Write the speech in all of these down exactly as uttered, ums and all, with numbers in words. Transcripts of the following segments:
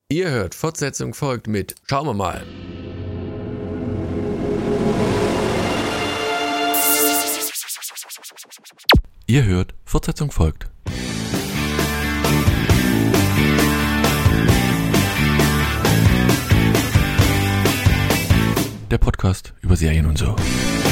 Ihr hört, Fortsetzung folgt mit Schauen wir mal. Ihr hört, Fortsetzung folgt. Der Podcast über Serien und so.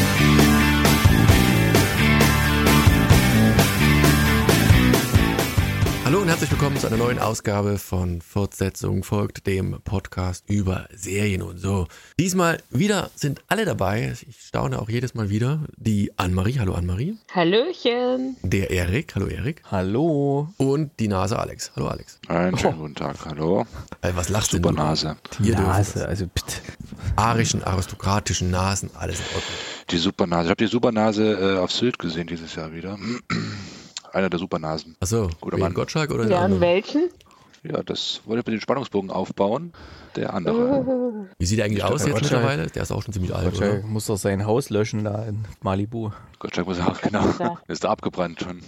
Hallo und herzlich willkommen zu einer neuen Ausgabe von Fortsetzung folgt, dem Podcast über Serien und so. Diesmal wieder sind alle dabei, ich staune auch jedes Mal wieder, die Annemarie, hallo Annemarie. Hallöchen. Der Erik, hallo Erik. Hallo. Und die Nase Alex, hallo Alex. Einen schönen guten Tag, hallo. Äh, was lachst du Super denn? Nase. Die Nase, also bitte. Arischen, aristokratischen Nasen, alles in Ordnung. Die Supernase. Ich habe die Supernase äh, auf Sylt gesehen dieses Jahr wieder. Einer der Supernasen. Achso, Guter wegen Mann. Gottschalk oder Ja, der an andere? welchen? Ja, das wollte ich mit den Spannungsbogen aufbauen. Der andere. Wie sieht der eigentlich Ich aus dachte, jetzt Gottschalk- mittlerweile? Der ist auch schon ziemlich alt, oder? Gottschalk muss doch sein Haus löschen da in Malibu. Gottschalk muss auch, genau. Ist da abgebrannt schon.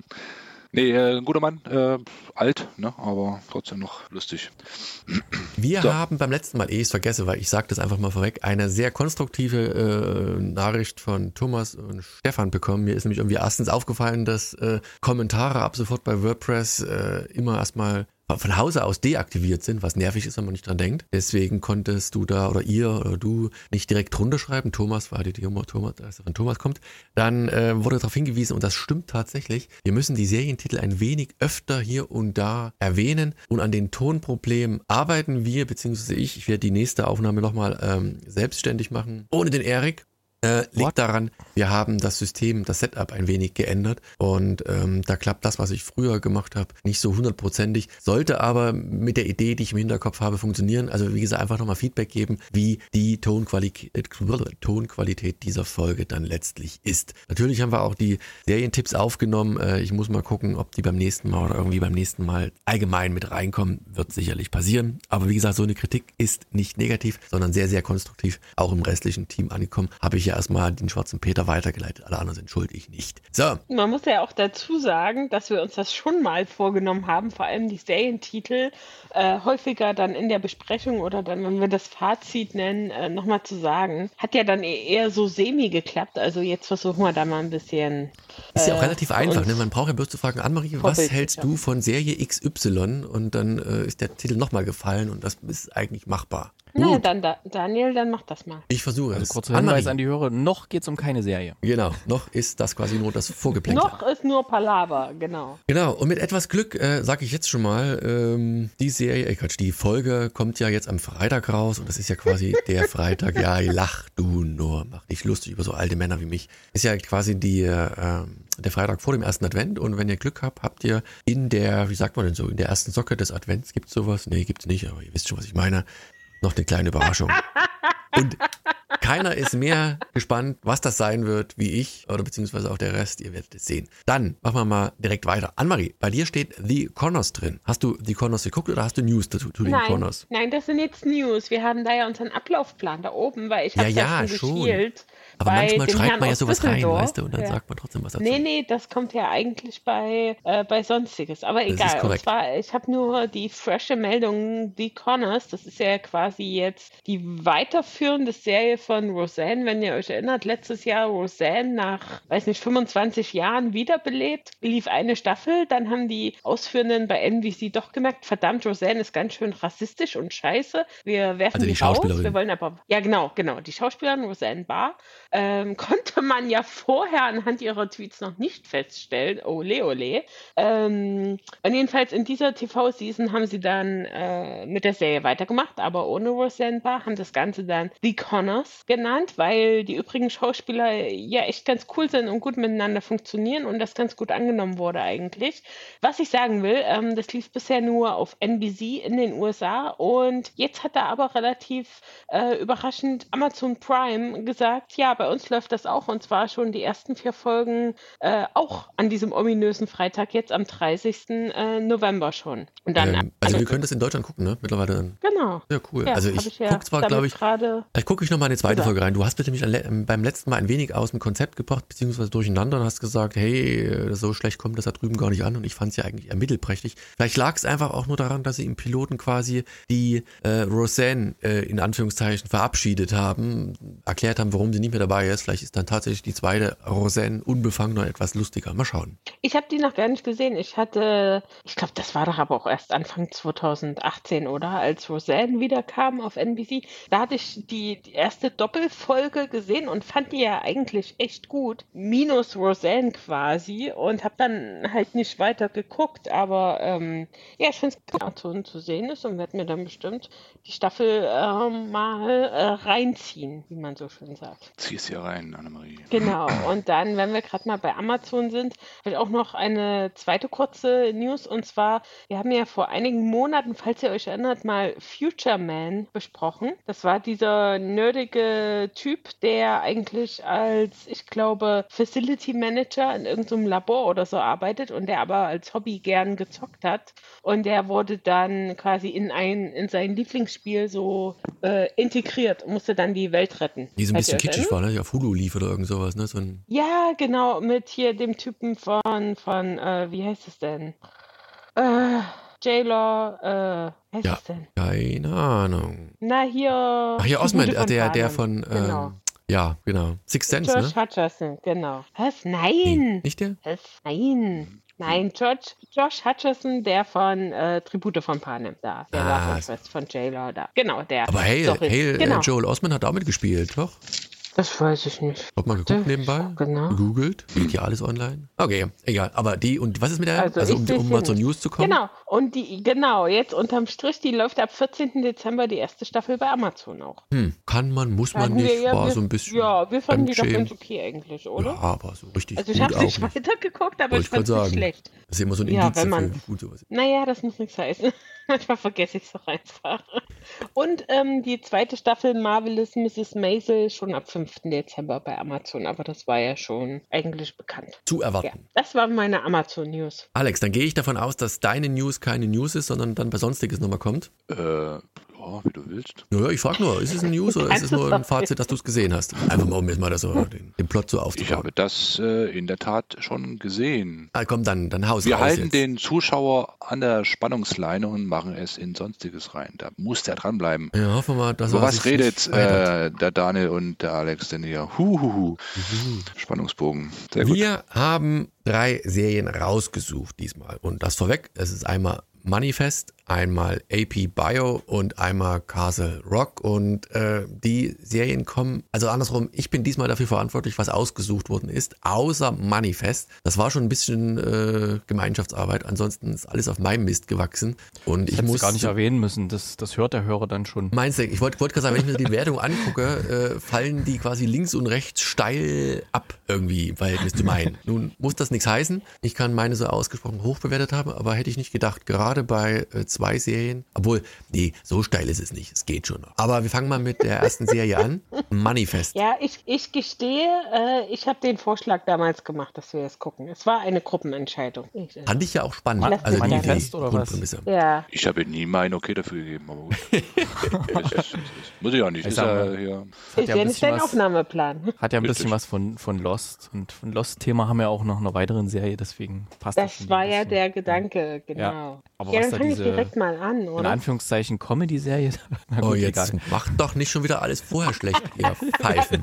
Nee, äh, ein guter Mann. Äh, alt, ne? Aber trotzdem noch lustig. Wir So. haben beim letzten Mal, ehe ich es vergesse, weil ich sage das einfach mal vorweg, eine sehr konstruktive äh, Nachricht von Thomas und Stefan bekommen. Mir ist nämlich irgendwie erstens aufgefallen, dass äh, Kommentare ab sofort bei WordPress äh, immer erstmal von Hause aus deaktiviert sind, was nervig ist, wenn man nicht dran denkt. Deswegen konntest du da oder ihr oder du nicht direkt drunter schreiben. Thomas war die, die Thomas, als er von Thomas kommt. Dann äh, wurde darauf hingewiesen und das stimmt tatsächlich. Wir müssen die Serientitel ein wenig öfter hier und da erwähnen und an den Tonproblemen arbeiten wir, beziehungsweise ich. Ich werde die nächste Aufnahme nochmal ähm, selbstständig machen, ohne den Erik. Äh, liegt What? daran, wir haben das System, das Setup ein wenig geändert und ähm, da klappt das, was ich früher gemacht habe, nicht so hundertprozentig, sollte aber mit der Idee, die ich im Hinterkopf habe, funktionieren. Also wie gesagt, einfach nochmal Feedback geben, wie die Tonqualität, äh, Tonqualität dieser Folge dann letztlich ist. Natürlich haben wir auch die Serientipps aufgenommen. Äh, ich muss mal gucken, ob die beim nächsten Mal oder irgendwie beim nächsten Mal allgemein mit reinkommen. Wird sicherlich passieren. Aber wie gesagt, so eine Kritik ist nicht negativ, sondern sehr, sehr konstruktiv. Auch im restlichen Team angekommen. Habe ich ja erstmal den schwarzen Peter weitergeleitet. Alle anderen sind schuld, ich nicht. So. Man muss ja auch dazu sagen, dass wir uns das schon mal vorgenommen haben, vor allem die Serientitel äh, häufiger dann in der Besprechung oder dann, wenn wir das Fazit nennen, äh, nochmal zu sagen. Hat ja dann e- eher so semi geklappt, also jetzt versuchen wir da mal ein bisschen... Ist ja auch äh, relativ einfach, ne? Man braucht ja bloß zu fragen, Annemarie, was Vorbild, hältst ja. du von Serie X Y? Und dann äh, ist der Titel nochmal gefallen und das ist eigentlich machbar. Na, Gut, dann da, Daniel, dann mach das mal. ich versuche Also es. kurzer Hinweis an die Hörer, noch geht's um keine Serie. Genau, noch ist das quasi nur das Vorgeplänkel. Noch ist nur Palaver, genau. Genau, und mit etwas Glück äh, sage ich jetzt schon mal, ähm, die Serie, äh, Quatsch, die Folge kommt ja jetzt am Freitag raus und das ist ja quasi der Freitag, ja, lach du nur, mach dich lustig über so alte Männer wie mich. Ist ja quasi die, äh, der Freitag vor dem ersten Advent und wenn ihr Glück habt, habt ihr in der, wie sagt man denn so, in der ersten Socke des Advents, gibt's sowas? Nee, gibt's nicht, aber ihr wisst schon, was ich meine. Noch eine kleine Überraschung. Und keiner ist mehr gespannt, was das sein wird, wie ich oder beziehungsweise auch der Rest. Ihr werdet es sehen. Dann machen wir mal direkt weiter. Annemarie, bei dir steht The Connors drin. Hast du The Connors geguckt oder hast du News dazu zu den Nein, Connors? nein, das sind jetzt News. Wir haben da ja unseren Ablaufplan da oben, weil ich Ja, habe ja, ja schon schon. gespielt. Aber bei manchmal dem schreibt Herrn man ja aus sowas rein, Düsseldorf. weißt du, und dann Ja. sagt man trotzdem was dazu. Nee, nee, das kommt ja eigentlich bei, äh, bei Sonstiges. Aber Das ist egal. Und korrekt. zwar, ich habe nur die frische Meldung, die Connors, das ist ja quasi jetzt die weiterführende Serie von Roseanne. Wenn ihr euch erinnert, letztes Jahr Roseanne nach, weiß nicht, fünfundzwanzig Jahren wiederbelebt, lief eine Staffel. Dann haben die Ausführenden bei N B C doch gemerkt, verdammt, Roseanne ist ganz schön rassistisch und scheiße. Wir werfen Also die die raus. Schauspielerin. Wir wollen aber, ja genau, genau, die Schauspielerin Roseanne Barr. Ähm, konnte man ja vorher anhand ihrer Tweets noch nicht feststellen. Ole, ole. Ähm, und jedenfalls in dieser T V-Season haben sie dann äh, mit der Serie weitergemacht, aber ohne Roseanne Barr, haben das Ganze dann The Connors genannt, weil die übrigen Schauspieler ja echt ganz cool sind und gut miteinander funktionieren und das ganz gut angenommen wurde eigentlich. Was ich sagen will, ähm, das lief bisher nur auf N B C in den U S A und jetzt hat da aber relativ äh, überraschend Amazon Prime gesagt, ja, bei uns läuft das auch und zwar schon die ersten vier Folgen äh, auch an diesem ominösen Freitag jetzt am dreißigsten Äh, November schon. Und dann Ähm, also wir können das in Deutschland gucken, ne? Mittlerweile dann. genau, Genau. Ja, cool. Ja, also hab ich ja guck zwar, glaube ich, gerade. vielleicht gucke ich noch mal eine zweite gesagt. Folge rein. Du hast mich nämlich le- beim letzten Mal ein wenig aus dem Konzept gebracht, beziehungsweise durcheinander und hast gesagt, hey, so schlecht kommt das da drüben gar nicht an und ich fand es ja eigentlich eher mittelprächtig. Vielleicht lag es einfach auch nur daran, dass sie im Piloten quasi die äh, Roseanne äh, in Anführungszeichen verabschiedet haben, erklärt haben, warum sie nicht mehr dabei ist. Vielleicht ist dann tatsächlich die zweite Roseanne unbefangen noch etwas lustiger. Mal schauen. Ich habe die noch gar nicht gesehen. Ich hatte, ich glaube, das war doch aber auch erst Anfang zweitausendachtzehn, oder? Als Roseanne wieder kam auf N B C. Da hatte ich die, die erste Doppelfolge gesehen und fand die ja eigentlich echt gut. Minus Roseanne quasi. Und habe dann halt nicht weiter geguckt. Aber ähm, ja, ich finde es gut, Amazon zu sehen ist und werde mir dann bestimmt die Staffel ähm, mal äh, reinziehen, wie man so schön sagt. Zieh es hier rein, Annemarie. Genau, und dann, wenn wir gerade mal bei Amazon sind, habe ich auch noch eine zweite kurze News, und zwar, wir haben ja vor einigen Monaten, falls ihr euch erinnert, mal Future Man besprochen. Das war dieser nerdige Typ, der eigentlich als, ich glaube, Facility Manager in irgendeinem Labor oder so arbeitet und der aber als Hobby gern gezockt hat. Und der wurde dann quasi in ein in sein Lieblingsspiel so äh, integriert und musste dann die Welt retten. Die so ein Falls bisschen ihr euch kitschig erinnert? war, ne? Die auf Hulu lief oder irgend sowas, ne? So ein Ja, genau, mit hier dem Typen von, von äh, wie heißt es denn? Äh, J-Law, äh, wie heißt Ja. es denn? Keine Ahnung. Na, hier. Ach hier, Tribute Osmond, von der, der Panem. von, Genau. ähm, ja, genau. Sixth Sense, Josh ne? Hutcherson, genau. Was? Nee, Nein! nicht der? Was? Nein! Nein, George, Josh Hutcherson, der von äh, Tribute von Panem da. Der Ah, Love Interest von J-Law da. Genau, der. Aber Hale, Sorry. Hale genau. äh, Joel Osment hat auch mitgespielt, doch? Das weiß ich nicht. Hat mal geguckt nebenbei? Genau. Gegoogelt? Geht ja alles online? Okay, egal. Aber die, und was ist mit der? Also Also, ich um, seh's um hier mal zur nicht. News zu kommen. Genau. Und die, genau, jetzt unterm Strich, die läuft ab vierzehnten Dezember die erste Staffel bei Amazon auch. Hm, kann man, muss man Hatten wir nicht, ja, war wir, so ein bisschen. ja, wir fanden die doch Fremdschämen. ganz okay eigentlich, oder? Ja, aber so richtig Also ich gut habe auch nicht nicht. weitergeguckt, aber Wollte ich ich gerade fand es nicht sagen. schlecht. Das ist immer so ein Ja, Indiz wenn dafür, man- wie gut sowas ist. Naja, das muss nichts heißen. Manchmal vergesse ich es doch einfach. Und ähm, die zweite Staffel Marvelous Misses Maisel schon ab fünften Dezember bei Amazon, aber das war ja schon eigentlich bekannt. Zu Ja, erwarten. das waren meine Amazon-News. Alex, dann gehe ich davon aus, dass deine News keine News ist, sondern dann bei Sonstiges nochmal kommt. Äh, ja, wie du willst. Naja, ich frage nur, ist es eine News oder ist Kannst es du nur ein doch Fazit, dass du es gesehen hast? Einfach mal, um jetzt mal das so den, den Plot so Ich aufzubauen. habe das äh, in der Tat schon gesehen. Ah, komm, dann, dann haus Wir raus halten jetzt. den Zuschauer an der Spannungsleine und machen es in Sonstiges rein. Da muss der dranbleiben. Ja, hoffen wir mal, dass Über er was sich redet nicht verändert. äh, der Daniel und der Alex denn hier? Huhuhu. Spannungsbogen. Sehr gut. Wir haben drei Serien rausgesucht diesmal. Und das vorweg, es ist einmal Manifest, einmal A P Bio und einmal Castle Rock. Und äh, die Serien kommen, also andersrum, ich bin diesmal dafür verantwortlich, was ausgesucht worden ist, außer Manifest. Das war schon ein bisschen äh, Gemeinschaftsarbeit, ansonsten ist alles auf meinem Mist gewachsen. Und Ich ich hätte muss gar nicht erwähnen müssen, das, das hört der Hörer dann schon. Meinst du, ich wollte wollt gerade sagen, wenn ich mir die Wertung angucke, äh, fallen die quasi links und rechts steil ab irgendwie im Verhältnis zu meinen. Nun muss das nichts heißen. Ich kann meine so ausgesprochen hoch bewertet haben, aber hätte ich nicht gedacht, gerade bei äh, zwei Serien, obwohl, nee, so steil ist es nicht, es geht schon noch. Aber wir fangen mal mit der ersten Serie an, Manifest. Ja, ich, ich gestehe, äh, ich habe den Vorschlag damals gemacht, dass wir das gucken. Es war eine Gruppenentscheidung. Ich, äh, Fand ich ja auch spannend, Lass also mich die, Manifest die oder was? Grundprämisse. ja, Ich habe nie mein Okay dafür gegeben, aber gut. das, das, das muss ich auch nicht. Ich Ist sag ja mal, hier. Hat ist ja ja ein nicht bisschen dein was, Aufnahmeplan. hat ja ein bisschen Richtig. was von, von Lost. Und von Lost-Thema haben wir auch noch eine weitere Serie, deswegen passt das schon Das war ein ja bisschen. der Gedanke, genau. Ja, aber ja, was dann da fange ich diese- direkt mal an, In oder? Anführungszeichen Comedy-Serie. Na gut, Oh, jetzt egal. macht doch nicht schon wieder alles vorher schlecht, ihr Pfeifen.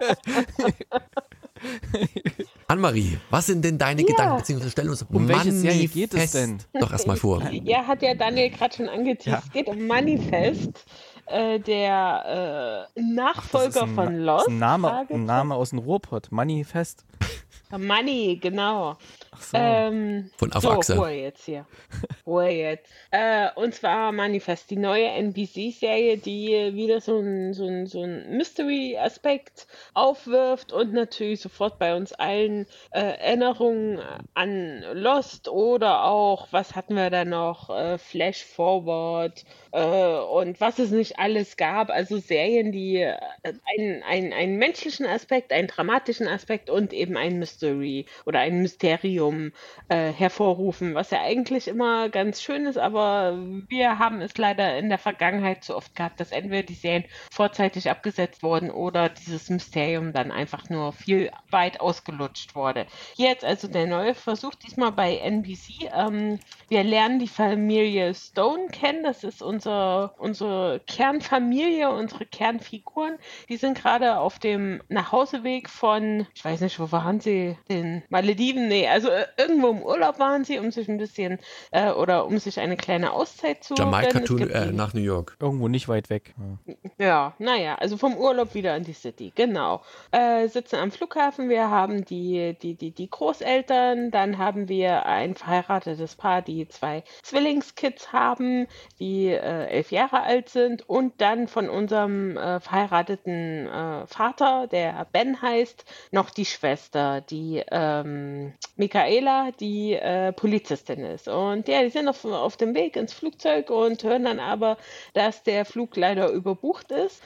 Annemarie, was sind denn deine Ja. Gedanken, beziehungsweise stellen uns Um welche Serie geht es Manifest denn? doch erstmal vor. Ja, hat ja Daniel gerade schon angeteased. Ja. Es geht um Manifest, äh, der äh, Das ist Nachfolger ein, von das Lost. ist ein Name, Fragezeichen. ein Name aus dem Ruhrpott. Manifest. Money, genau. Ach so. Ähm, Von auf so, Achse. Ruhe jetzt hier. Ruhe jetzt. Äh, und zwar Manifest, die neue N B C-Serie, die wieder so ein, so ein, so ein Mystery-Aspekt aufwirft und natürlich sofort bei uns allen äh, Erinnerungen an Lost oder auch, was hatten wir da noch, äh, Flash Forward äh, und was es nicht alles gab. Also Serien, die äh, einen, einen, einen menschlichen Aspekt, einen dramatischen Aspekt und eben ein Mystery oder ein Mysterium Mysterium äh, hervorrufen, was ja eigentlich immer ganz schön ist, aber wir haben es leider in der Vergangenheit so oft gehabt, dass entweder die Serien vorzeitig abgesetzt wurden oder dieses Mysterium dann einfach nur viel weit ausgelutscht wurde. Jetzt also der neue Versuch, diesmal bei N B C. Ähm, wir lernen die Familie Stone kennen, das ist unser, unsere Kernfamilie, unsere Kernfiguren. Die sind gerade auf dem Nachhauseweg von, ich weiß nicht, wo waren sie? Den Malediven? Nee, also äh, irgendwo im Urlaub waren sie, um sich ein bisschen äh, oder um sich eine kleine Auszeit zu Jamaika gönnen. to, äh, nach New York. Irgendwo nicht weit weg. Ja. ja, naja, also vom Urlaub wieder in die City, genau. Äh, sitzen am Flughafen, wir haben die, die, die, die Großeltern, dann haben wir ein verheiratetes Paar, die zwei Zwillingskids haben, die äh, elf Jahre alt sind und dann von unserem äh, verheirateten äh, Vater, der Ben heißt, noch die Schwester, die ähm, Michaela, die äh, Polizistin ist. Und ja, die sind auf, auf dem Weg ins Flugzeug und hören dann aber, dass der Flug leider überbucht ist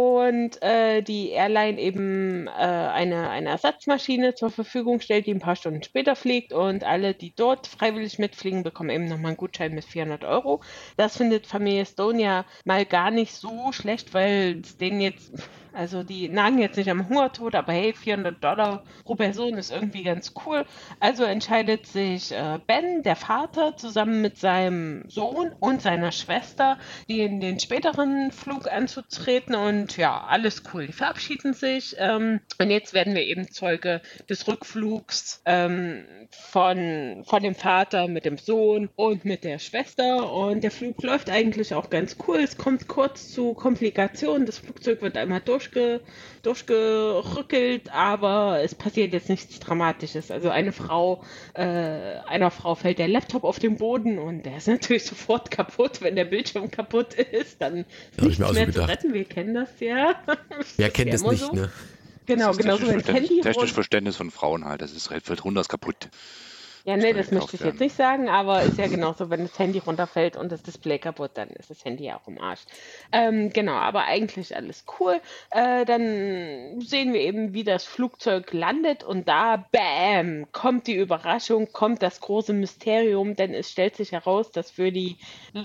und äh, die Airline eben äh, eine, eine Ersatzmaschine zur Verfügung stellt, die ein paar Stunden später fliegt und alle, die dort freiwillig mitfliegen, bekommen eben nochmal einen Gutschein mit vierhundert Euro. Das findet Familie Stone ja mal gar nicht so schlecht, weil es denen jetzt, also die nagen jetzt nicht am Hungertod, aber hey, vierhundert Dollar pro Person ist irgendwie ganz cool. Also entscheidet sich äh, Ben, der Vater, zusammen mit seinem Sohn und seiner Schwester, die in den späteren Flug anzutreten und ja, alles cool. Die verabschieden sich ähm, und jetzt werden wir eben Zeuge des Rückflugs ähm, von, von dem Vater mit dem Sohn und mit der Schwester und der Flug läuft eigentlich auch ganz cool. Es kommt kurz zu Komplikationen. Das Flugzeug wird einmal durchge, durchgerückelt, aber es passiert jetzt nichts Dramatisches. Also eine Frau, äh, einer Frau fällt der Laptop auf den Boden und der ist natürlich sofort kaputt. Wenn der Bildschirm kaputt ist, dann ist nichts mehr so zu retten. Wir kennen das ja. Wer kennt es nicht, so. ne? Genau, genau so ein Handy. Technisches Verständnis von Frauen halt, das ist fällt runter, ist kaputt. Ja, nee, das möchte ich jetzt nicht sagen, aber ist ja genauso, wenn das Handy runterfällt und das Display kaputt, dann ist das Handy ja auch im Arsch. Ähm, genau, aber eigentlich alles cool. Äh, dann sehen wir eben, wie das Flugzeug landet und da, bam, kommt die Überraschung, kommt das große Mysterium, denn es stellt sich heraus, dass für die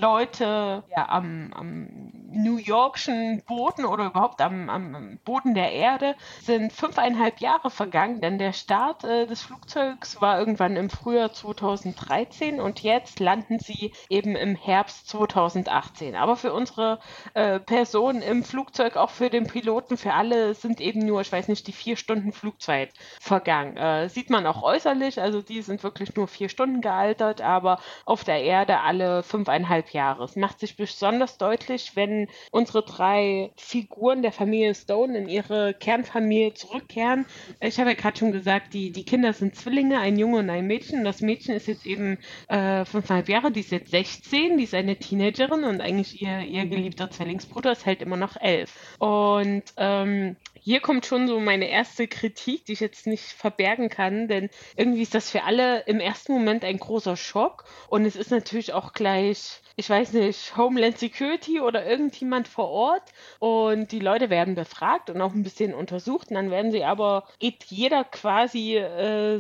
Leute ja, am, am New Yorkschen Boden oder überhaupt am, am Boden der Erde sind fünfeinhalb Jahre vergangen, denn der Start äh, des Flugzeugs war irgendwann im Frühjahr zweitausenddreizehn und jetzt landen sie eben im Herbst zweitausendachtzehn. Aber für unsere äh, Personen im Flugzeug, auch für den Piloten, für alle sind eben nur, ich weiß nicht, die vier Stunden Flugzeit vergangen. Äh, sieht man auch äußerlich, also die sind wirklich nur vier Stunden gealtert, aber auf der Erde alle fünfeinhalb Jahre. Es macht sich besonders deutlich, wenn unsere drei Figuren der Familie Stone in ihre Kernfamilie zurückkehren. Ich habe ja gerade schon gesagt, die, die Kinder sind Zwillinge, ein Junge und ein Mädchen. Das Mädchen ist jetzt eben äh, fünfeinhalb Jahre, die ist jetzt sechzehn, die ist eine Teenagerin und eigentlich ihr, ihr geliebter Zwillingsbruder ist halt immer noch elf. Und ähm, hier kommt schon so meine erste Kritik, die ich jetzt nicht verbergen kann, denn irgendwie ist das für alle im ersten Moment ein großer Schock und es ist natürlich auch gleich, ich weiß nicht, Homeland Security oder irgendjemand vor Ort und die Leute werden befragt und auch ein bisschen untersucht und dann werden sie aber, geht jeder quasi äh,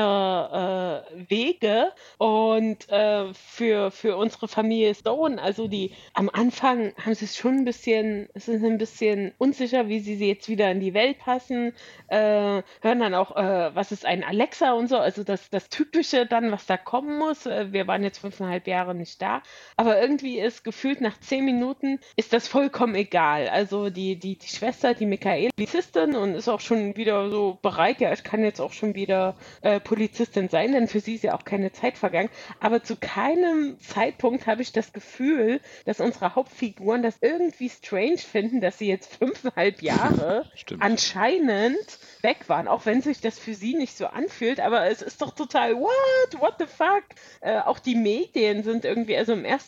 seiner äh, Wege und äh, für, für unsere Familie Stone, also die am Anfang haben sie es schon ein bisschen, es ist ein bisschen unsicher, wie sie, sie jetzt wieder in die Welt passen, äh, hören dann auch, äh, was ist ein Alexa und so, also das, das Typische dann, was da kommen muss. Äh, wir waren jetzt fünfeinhalb Jahre nicht da, aber irgendwie ist gefühlt nach zehn Minuten ist das vollkommen egal. Also die, die, die Schwester, die Michaela, Polizistin und ist auch schon wieder so bereit, ja, ich kann jetzt auch schon wieder äh, Polizistin sein, denn für sie ist ja auch keine Zeit vergangen, aber zu keinem Zeitpunkt habe ich das Gefühl, dass unsere Hauptfiguren das irgendwie strange finden, dass sie jetzt fünfeinhalb Jahre anscheinend weg waren, auch wenn sich das für sie nicht so anfühlt, aber es ist doch total, what, what the fuck? Äh, auch die Medien sind irgendwie, also im ersten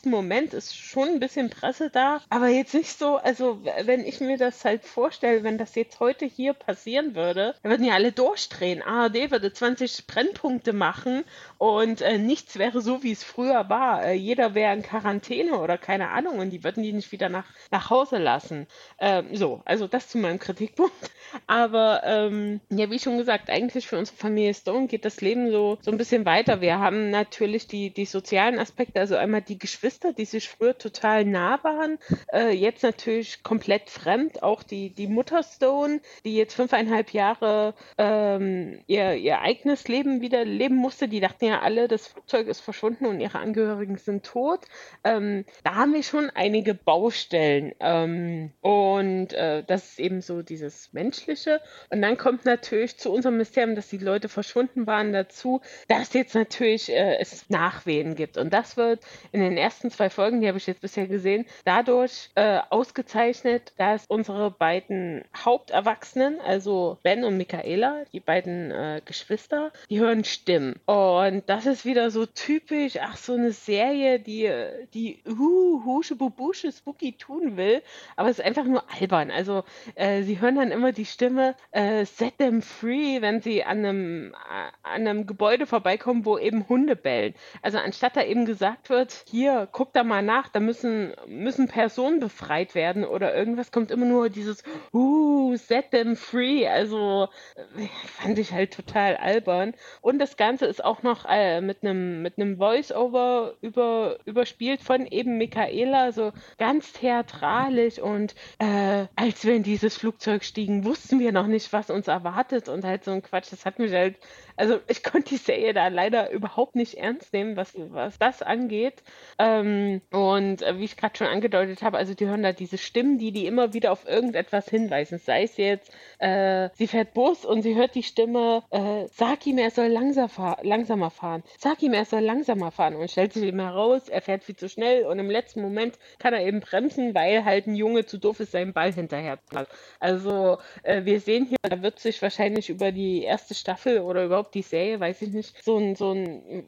ersten Moment ist schon ein bisschen Presse da, aber jetzt nicht so, also wenn ich mir das halt vorstelle, wenn das jetzt heute hier passieren würde, dann würden ja alle durchdrehen. A R D würde zwanzig Brennpunkte machen und äh, nichts wäre so, wie es früher war. Äh, jeder wäre in Quarantäne oder keine Ahnung und die würden die nicht wieder nach, nach Hause lassen. Ähm, so, also das zu meinem Kritikpunkt. Aber ähm, ja, wie schon gesagt, eigentlich für unsere Familie Stone geht das Leben so, so ein bisschen weiter. Wir haben natürlich die, die sozialen Aspekte, also einmal die Geschwister, die sich früher total nah waren, äh, jetzt natürlich komplett fremd. Auch die, die Mutter Stone, die jetzt fünfeinhalb Jahre ähm, ihr, ihr eigenes Leben wieder leben musste. Die dachten ja alle, das Flugzeug ist verschwunden und ihre Angehörigen sind tot. Ähm, da haben wir schon einige Baustellen. Ähm, und äh, das ist eben so dieses Menschliche. Und dann kommt natürlich zu unserem Mysterium, dass die Leute verschwunden waren, dazu, dass jetzt natürlich äh, es Nachwehen gibt. Und das wird in den ersten zwei Folgen, die habe ich jetzt bisher gesehen, dadurch äh, ausgezeichnet, dass unsere beiden Haupterwachsenen, also Ben und Michaela, die beiden äh, Geschwister, die hören Stimmen. Und das ist wieder so typisch, ach, so eine Serie, die, die uh, Husche Bubusche Spooky tun will, aber es ist einfach nur albern. Also äh, sie hören dann immer die Stimme äh, Set them free, wenn sie an einem, äh, an einem Gebäude vorbeikommen, wo eben Hunde bellen. Also anstatt da eben gesagt wird, hier, guck da mal nach, da müssen, müssen Personen befreit werden oder irgendwas, kommt immer nur dieses uh, set them free. Also äh, fand ich halt total albern. Und das Ganze ist auch noch äh, mit einem mit einem Voice-Over über, überspielt von eben Michaela, so ganz theatralisch und äh, als wir in dieses Flugzeug stiegen, wussten wir noch nicht, was uns erwartet und halt so ein Quatsch. Das hat mich halt, also ich konnte die Serie da leider überhaupt nicht ernst nehmen, was, was das angeht. Ähm, und äh, wie ich gerade schon angedeutet habe, also die hören da diese Stimmen, die die immer wieder auf irgendetwas hinweisen. Sei es jetzt, äh, sie fährt Bus und sie hört die Stimme, äh, sag ihm, er soll langsam fahr- langsamer fahren. Sag ihm, er soll langsamer fahren. Und stellt sich ihm heraus, er fährt viel zu schnell und im letzten Moment kann er eben bremsen, weil halt ein Junge zu doof ist, seinen Ball hinterher zu lassen. Also äh, wir sehen hier, da wird sich wahrscheinlich über die erste Staffel oder überhaupt die Serie, weiß ich nicht, so ein, so ein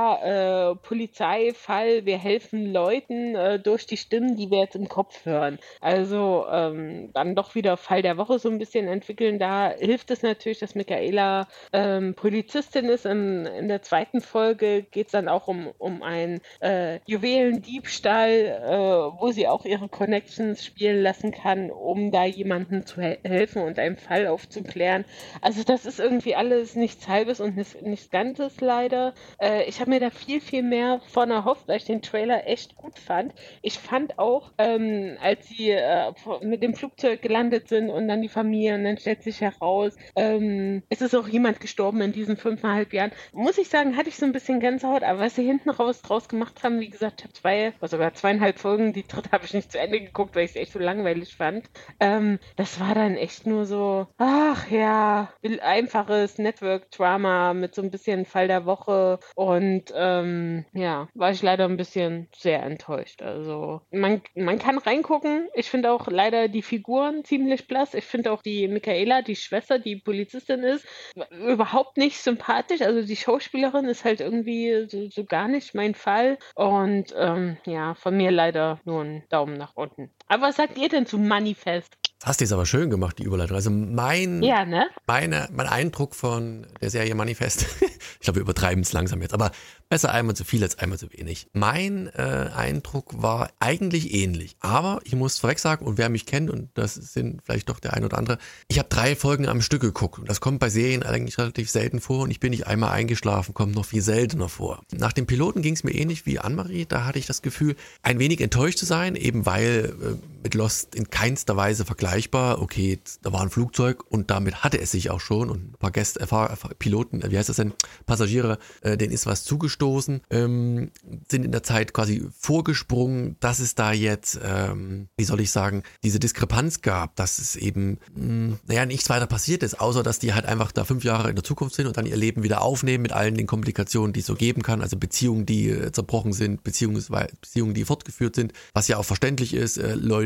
ja, äh, Polizeifall, wir helfen Leuten äh, durch die Stimmen, die wir jetzt im Kopf hören. Also ähm, dann doch wieder Fall der Woche so ein bisschen entwickeln. Da hilft es natürlich, dass Michaela ähm, Polizistin ist. In, in der zweiten Folge geht es dann auch um, um einen äh, Juwelendiebstahl, äh, wo sie auch ihre Connections spielen lassen kann, um da jemandem zu he- helfen und einen Fall aufzuklären. Also das ist irgendwie alles nichts Halbes und nichts, nichts Ganzes leider. Äh, ich habe mir da viel, viel mehr von erhofft, weil ich den Trailer echt gut fand. Ich fand auch, ähm, als sie äh, mit dem Flugzeug gelandet sind und dann die Familie und dann stellt sich heraus, ähm, es ist auch jemand gestorben in diesen fünfeinhalb Jahren. Muss ich sagen, hatte ich so ein bisschen Gänsehaut, aber was sie hinten raus draus gemacht haben, wie gesagt, ich habe zwei, oder sogar zweieinhalb Folgen, die dritte habe ich nicht zu Ende geguckt, weil ich es echt so langweilig fand. Ähm, das war dann echt nur so, ach ja, einfaches Network-Drama mit so ein bisschen Fall der Woche und ähm, ja, war ich leider ein bisschen sehr enttäuscht. Also man, man kann reingucken. Ich finde auch leider die Figuren ziemlich blass. Ich finde auch die Michaela, die Schwester, die Polizistin ist, überhaupt nicht sympathisch. Also die Schauspielerin ist halt irgendwie so, so gar nicht mein Fall. Und ähm, ja, von mir leider nur ein Daumen nach unten. Aber was sagt ihr denn zu Manifest? Hast du jetzt aber schön gemacht, die Überleitung. Also mein, ja, ne? meine, mein Eindruck von der Serie Manifest, ich glaube, wir übertreiben es langsam jetzt, aber besser einmal zu viel als einmal zu wenig. Mein äh, Eindruck war eigentlich ähnlich, aber ich muss vorweg sagen, und wer mich kennt, und das sind vielleicht doch der ein oder andere, ich habe drei Folgen am Stück geguckt und das kommt bei Serien eigentlich relativ selten vor und ich bin nicht einmal eingeschlafen, kommt noch viel seltener vor. Nach dem Piloten ging es mir ähnlich wie Annemarie, da hatte ich das Gefühl, ein wenig enttäuscht zu sein, eben weil äh, mit Lost in keinster Weise vergleichbar, okay, da war ein Flugzeug und damit hatte es sich auch schon und ein paar Gäste, äh, Piloten, wie heißt das denn, Passagiere, äh, denen ist was zugestoßen, ähm, sind in der Zeit quasi vorgesprungen, dass es da jetzt, ähm, wie soll ich sagen, diese Diskrepanz gab, dass es eben, mh, naja, nichts weiter passiert ist, außer dass die halt einfach da fünf Jahre in der Zukunft sind und dann ihr Leben wieder aufnehmen mit allen den Komplikationen, die es so geben kann, also Beziehungen, die äh, zerbrochen sind, Beziehungen, Beziehungen, die fortgeführt sind, was ja auch verständlich ist, äh, Leute,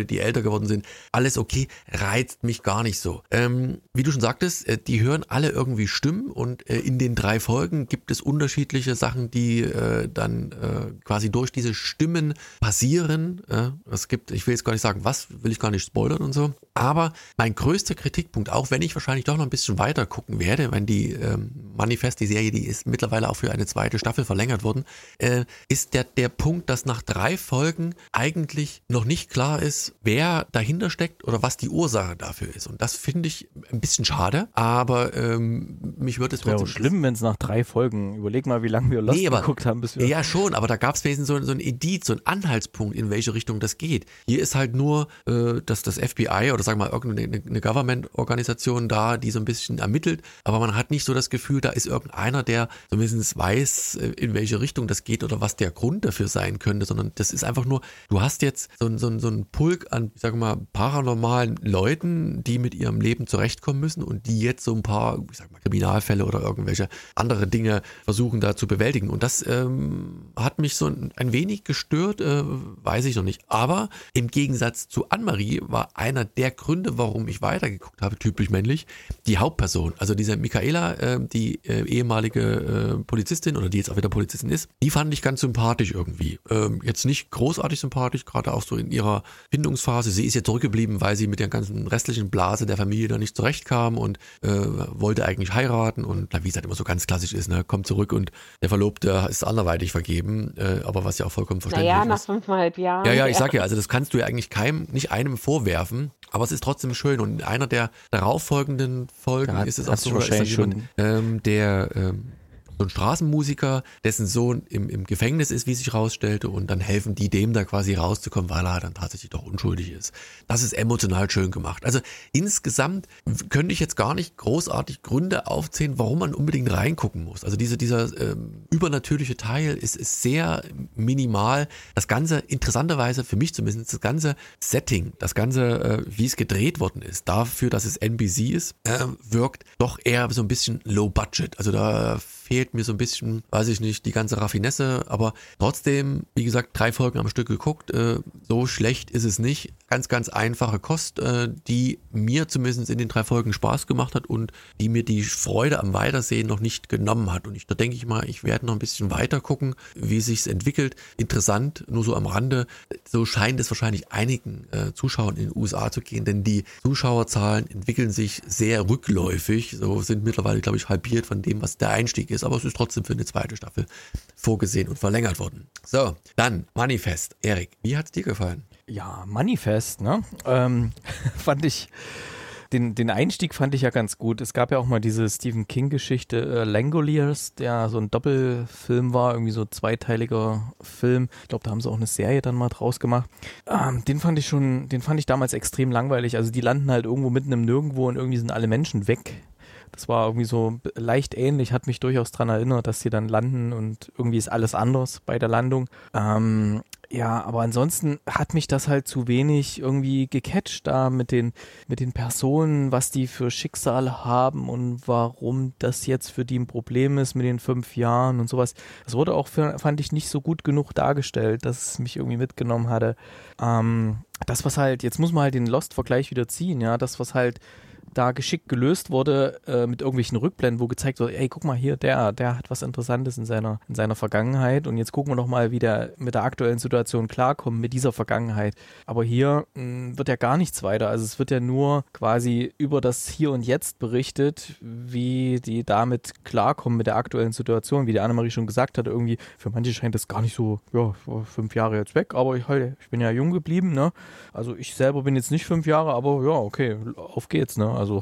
die älter geworden sind. Alles okay, reizt mich gar nicht so. Ähm, wie du schon sagtest, äh, die hören alle irgendwie Stimmen und äh, in den drei Folgen gibt es unterschiedliche Sachen, die äh, dann äh, quasi durch diese Stimmen passieren. Äh, es gibt, ich will jetzt gar nicht sagen, was, will ich gar nicht spoilern und so. Aber mein größter Kritikpunkt, auch wenn ich wahrscheinlich doch noch ein bisschen weiter gucken werde, wenn die ähm, Manifest, die Serie, die ist mittlerweile auch für eine zweite Staffel verlängert worden, äh, ist der, der Punkt, dass nach drei Folgen eigentlich noch nicht klar ist, wer dahinter steckt oder was die Ursache dafür ist. Und das finde ich ein bisschen schade, aber ähm, mich würde es trotzdem... Es wäre schlimm, wenn es nach drei Folgen, überleg mal, wie lange wir Lost nee, aber, geguckt haben, bis wir... Ja, schon, aber da gab es wenigstens so, so ein Indiz, so ein Anhaltspunkt, in welche Richtung das geht. Hier ist halt nur, äh, dass das F B I oder sagen wir mal irgendeine eine Government-Organisation da, die so ein bisschen ermittelt, aber man hat nicht so das Gefühl, da ist irgendeiner, der zumindest weiß, in welche Richtung das geht oder was der Grund dafür sein könnte, sondern das ist einfach nur, du hast jetzt so, so, so einen Pulk an, ich sage mal, paranormalen Leuten, die mit ihrem Leben zurechtkommen müssen und die jetzt so ein paar, ich sag mal, Kriminalfälle oder irgendwelche andere Dinge versuchen da zu bewältigen. Und das ähm, hat mich so ein, ein wenig gestört, äh, weiß ich noch nicht. Aber im Gegensatz zu Annemarie war einer der Gründe, warum ich weitergeguckt habe, typisch männlich, die Hauptperson. Also diese Michaela, äh, die äh, ehemalige äh, Polizistin oder die jetzt auch wieder Polizistin ist, die fand ich ganz sympathisch irgendwie. Ähm, jetzt nicht großartig sympathisch, gerade auch so in ihrer Findungsphase. Sie ist ja zurückgeblieben, weil sie mit der ganzen restlichen Blase der Familie da nicht zurechtkam und äh, wollte eigentlich heiraten und wie es halt immer so ganz klassisch ist, ne, kommt zurück und der Verlobte ist anderweitig vergeben, äh, aber was ja auch vollkommen verständlich naja, ist. Naja, nach fünfeinhalb Jahren. Ja, ja, ich sag ja, also das kannst du ja eigentlich keinem, nicht einem vorwerfen, aber es ist trotzdem schön und in einer der darauffolgenden Folgen da ist es auch so, wahrscheinlich ist jemand, ähm, der ähm, so ein Straßenmusiker, dessen Sohn im, im Gefängnis ist, wie sich rausstellte, und dann helfen die dem da quasi rauszukommen, weil er dann tatsächlich doch unschuldig ist. Das ist emotional schön gemacht. Also insgesamt könnte ich jetzt gar nicht großartig Gründe aufzählen, warum man unbedingt reingucken muss. Also diese, dieser ähm, übernatürliche Teil ist, ist sehr minimal. Das Ganze, interessanterweise für mich zumindest, das ganze Setting, das Ganze, äh, wie es gedreht worden ist, dafür, dass es N B C ist, äh, wirkt doch eher so ein bisschen low budget. Also da fehlt mir so ein bisschen, weiß ich nicht, die ganze Raffinesse, aber trotzdem, wie gesagt, drei Folgen am Stück geguckt, äh, so schlecht ist es nicht. Ganz, ganz einfache Kost, äh, die mir zumindest in den drei Folgen Spaß gemacht hat und die mir die Freude am Weitersehen noch nicht genommen hat. Und ich, da denke ich mal, ich werde noch ein bisschen weiter gucken, wie sich's entwickelt. Interessant, nur so am Rande, so scheint es wahrscheinlich einigen äh, Zuschauern in den U S A zu gehen, denn die Zuschauerzahlen entwickeln sich sehr rückläufig, so sind mittlerweile, glaube ich, halbiert von dem, was der Einstieg ist, aber es ist trotzdem für eine zweite Staffel vorgesehen und verlängert worden. So, dann Manifest. Erik, wie hat's dir gefallen? Ja, Manifest, ne? Ähm, fand ich, den, den Einstieg fand ich ja ganz gut. Es gab ja auch mal diese Stephen King-Geschichte äh, Langoliers, der so ein Doppelfilm war, irgendwie so zweiteiliger Film. Ich glaube, da haben sie auch eine Serie dann mal draus gemacht. Ähm, den fand ich schon, den fand ich damals extrem langweilig. Also die landen halt irgendwo mitten im Nirgendwo und irgendwie sind alle Menschen weg. Das war irgendwie so leicht ähnlich, hat mich durchaus daran erinnert, dass sie dann landen und irgendwie ist alles anders bei der Landung. Ähm, ja, aber ansonsten hat mich das halt zu wenig irgendwie gecatcht da mit den, mit den Personen, was die für Schicksale haben und warum das jetzt für die ein Problem ist mit den fünf Jahren und sowas. Das wurde auch, für, fand ich, nicht so gut genug dargestellt, dass es mich irgendwie mitgenommen hatte. Ähm, das, was halt, jetzt muss man halt den Lost-Vergleich wieder ziehen, ja, das, was halt da geschickt gelöst wurde äh, mit irgendwelchen Rückblenden, wo gezeigt wurde, ey, guck mal hier, der, der hat was Interessantes in seiner, in seiner Vergangenheit und jetzt gucken wir doch mal, wie der mit der aktuellen Situation klarkommt, mit dieser Vergangenheit. Aber hier mh, wird ja gar nichts weiter. Also es wird ja nur quasi über das Hier und Jetzt berichtet, wie die damit klarkommen mit der aktuellen Situation, wie die Annemarie schon gesagt hat, irgendwie, für manche scheint das gar nicht so, ja, ich war fünf Jahre jetzt weg, aber ich, ich bin ja jung geblieben, ne? Also ich selber bin jetzt nicht fünf Jahre, aber ja, okay, auf geht's, ne? Also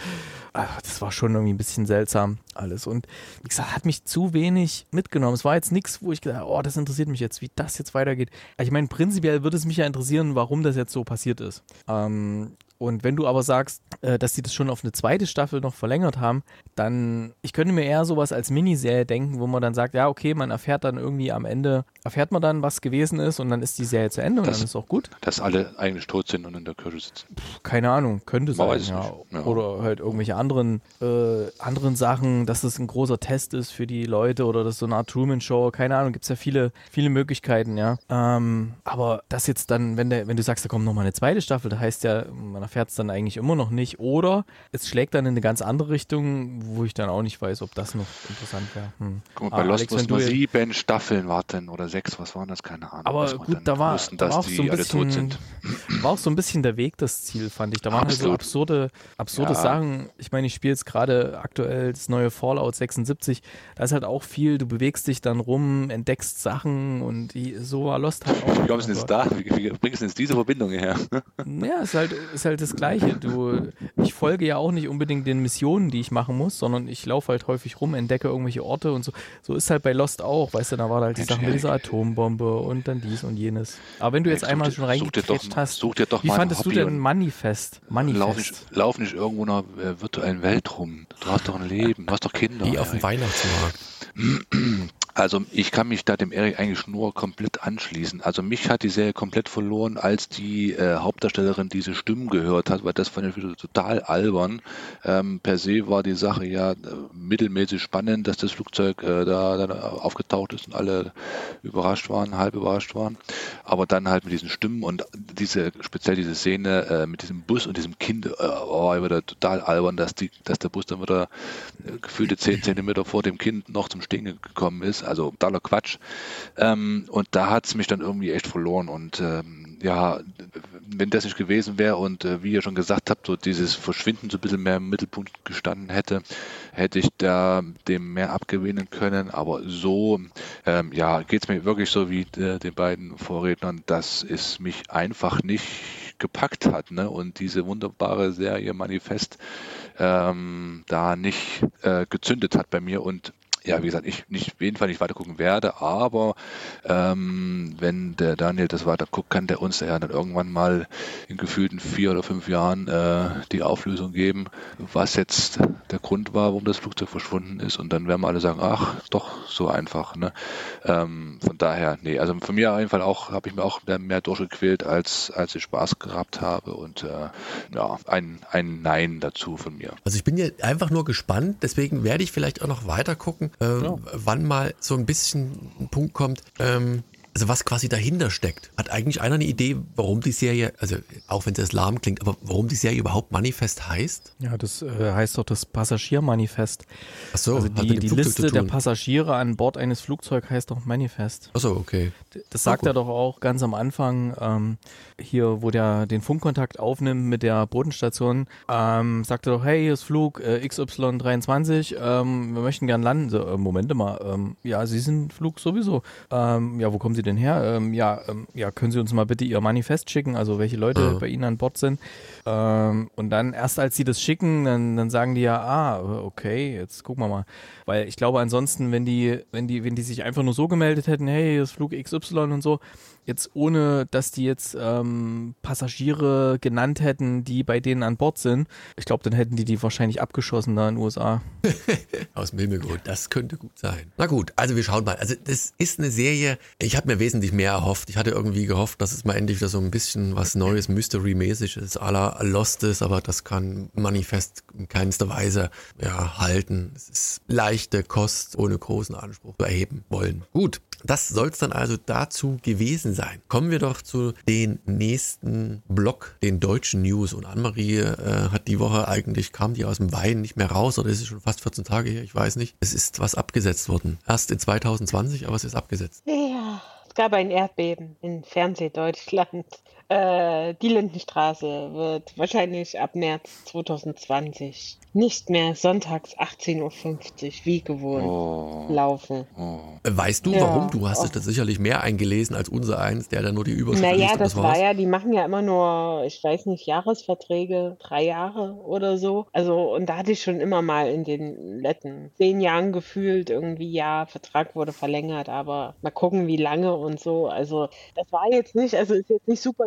das war schon irgendwie ein bisschen seltsam alles und wie gesagt, hat mich zu wenig mitgenommen. Es war jetzt nichts, wo ich gedacht habe, oh, das interessiert mich jetzt, wie das jetzt weitergeht. Ich meine, prinzipiell würde es mich ja interessieren, warum das jetzt so passiert ist. Ähm, und wenn du aber sagst, äh, dass die das schon auf eine zweite Staffel noch verlängert haben, dann, ich könnte mir eher sowas als Miniserie denken, wo man dann sagt, ja, okay, man erfährt dann irgendwie am Ende, erfährt man dann, was gewesen ist und dann ist die Serie zu Ende und das, dann ist auch gut. Dass alle eigentlich tot sind und in der Kirche sitzen. Puh, keine Ahnung, könnte sein, ja. ja. Oder halt irgendwelche anderen, äh, anderen Sachen, dass das ein großer Test ist für die Leute oder das so eine Art Truman-Show, keine Ahnung, gibt es ja viele, viele Möglichkeiten, ja. Ähm, aber das jetzt dann, wenn, der, wenn du sagst, da kommt nochmal eine zweite Staffel, da heißt ja, man erfährt es dann eigentlich immer noch nicht. Oder es schlägt dann in eine ganz andere Richtung, wo ich dann auch nicht weiß, ob das noch interessant wäre. Hm. Guck mal, bei ah, Lost muss man sieben Staffeln warten oder sechs, was waren das? Keine Ahnung. Aber gut, da war, wussten, da war auch so ein bisschen, war auch so ein bisschen der Weg das Ziel, fand ich. Da waren halt so absurde, absurde ja. Sachen. Ich meine, ich spiele jetzt gerade aktuell das neue Fallout sechsundsiebzig. Da ist halt auch viel, du bewegst dich dann rum, entdeckst Sachen und die, so war Lost halt auch. Wie kommst du jetzt da? Wie, wie bringst du jetzt diese Verbindung her? Ja, ist halt, ist halt das Gleiche. Du, ich folge ja auch nicht unbedingt den Missionen, die ich machen muss, sondern ich laufe halt häufig rum, entdecke irgendwelche Orte und so. So ist halt bei Lost auch, weißt du, da war halt die Sache mit dieser Atombombe und dann dies und jenes. Aber wenn du jetzt einmal schon reingequetscht hast, such dir doch wie mal fandest du denn Manifest? Manifest? Lauf nicht, lauf nicht irgendwo in einer äh, virtuellen Welt rum. Du hast doch ein Leben, du hast doch Kinder. Wie auf dem Weihnachtsmarkt. Also ich kann mich da dem Erik eigentlich nur komplett anschließen. Also mich hat die Serie komplett verloren, als die äh, Hauptdarstellerin diese Stimmen gehört hat, weil das fand ich wieder total albern. Ähm, per se war die Sache ja äh, mittelmäßig spannend, dass das Flugzeug äh, da dann aufgetaucht ist und alle überrascht waren, halb überrascht waren. Aber dann halt mit diesen Stimmen und diese speziell diese Szene äh, mit diesem Bus und diesem Kind, äh, war wieder total albern, dass die, dass der Bus dann wieder äh, gefühlte zehn Zentimeter vor dem Kind noch zum Stehen gekommen ist. Also totaler Quatsch. Ähm, und da hat es mich dann irgendwie echt verloren. Und ähm, ja, wenn das nicht gewesen wäre und äh, wie ihr schon gesagt habt, so dieses Verschwinden so ein bisschen mehr im Mittelpunkt gestanden hätte, hätte ich da dem mehr abgewinnen können. Aber so, ähm, ja, geht es mir wirklich so wie äh, den beiden Vorrednern, dass es mich einfach nicht gepackt hat, ne? Und diese wunderbare Serie Manifest ähm, da nicht äh, gezündet hat bei mir. Und ja, wie gesagt, ich nicht, auf jeden Fall nicht weiter gucken werde, aber ähm, wenn der Daniel das weiter guckt, kann der uns ja dann irgendwann mal in gefühlten vier oder fünf Jahren äh, die Auflösung geben, was jetzt der Grund war, warum das Flugzeug verschwunden ist, und dann werden wir alle sagen, ach, doch so einfach, ne? Ähm, von daher, nee, also von mir auf jeden Fall auch, habe ich mir auch mehr durchgequält, als, als ich Spaß gehabt habe, und äh, ja, ein, ein Nein dazu von mir. Also ich bin ja einfach nur gespannt, deswegen werde ich vielleicht auch noch weiter gucken, Ähm, ja. wann mal so ein bisschen ein Punkt kommt, ähm, also was quasi dahinter steckt. Hat eigentlich einer eine Idee, warum die Serie, also auch wenn es jetzt lahm klingt, aber warum die Serie überhaupt Manifest heißt? Ja, das äh, heißt doch das Passagiermanifest. Ach so, also die, die Liste der Passagiere an Bord eines Flugzeugs heißt doch Manifest. Ach so, okay. Das sagt oh, er doch auch ganz am Anfang, ähm, hier, wo der den Funkkontakt aufnimmt mit der Bodenstation, ähm, sagt er doch, hey, hier ist Flug äh, X Y dreiundzwanzig, ähm, wir möchten gern landen. So, äh, Moment mal, ähm, ja, Sie sind Flug sowieso. Ähm, ja, wo kommen Sie denn her? Ähm, ja, ähm, ja, können Sie uns mal bitte Ihr Manifest schicken, also welche Leute ja. bei Ihnen an Bord sind. Ähm, und dann erst als Sie das schicken, dann, dann sagen die ja, ah, okay, jetzt gucken wir mal. Weil ich glaube ansonsten, wenn die, wenn die, wenn die sich einfach nur so gemeldet hätten, hey, hier ist Flug X Y und so, jetzt ohne, dass die jetzt ähm, Passagiere genannt hätten, die bei denen an Bord sind, ich glaube, dann hätten die die wahrscheinlich abgeschossen da in den U S A. Aus dem Himmel geholt, das könnte gut sein. Na gut, also wir schauen mal. Also das ist eine Serie, ich habe mir wesentlich mehr erhofft. Ich hatte irgendwie gehofft, dass es mal endlich wieder so ein bisschen was Neues, Mystery-mäßiges, à la Lost ist, aber das kann Manifest in keinster Weise ja, halten. Es ist leichte Kost, ohne großen Anspruch zu erheben wollen. Gut. Das soll es dann also dazu gewesen sein. Kommen wir doch zu den nächsten Block, den deutschen News. Und Annemarie äh, hat die Woche eigentlich, kam die aus dem Wein nicht mehr raus, oder ist es schon fast vierzehn Tage her, ich weiß nicht. Es ist was abgesetzt worden. Erst in zwanzig zwanzig, aber es ist abgesetzt. Ja, es gab ein Erdbeben in Fernsehdeutschland. Äh, die Lindenstraße wird wahrscheinlich ab März zwanzig zwanzig nicht mehr sonntags achtzehn Uhr fünfzig wie gewohnt oh. laufen. Oh. Weißt du, ja. warum? Du hast oh. es sicherlich mehr eingelesen als unser eins, der da nur die Überschrift naja, liest. Naja, das war ja, die machen ja immer nur, ich weiß nicht, Jahresverträge, drei Jahre oder so. Also, und da hatte ich schon immer mal in den letzten zehn Jahren gefühlt, irgendwie, ja, Vertrag wurde verlängert, aber mal gucken, wie lange und so. Also, das war jetzt nicht, also ist jetzt nicht super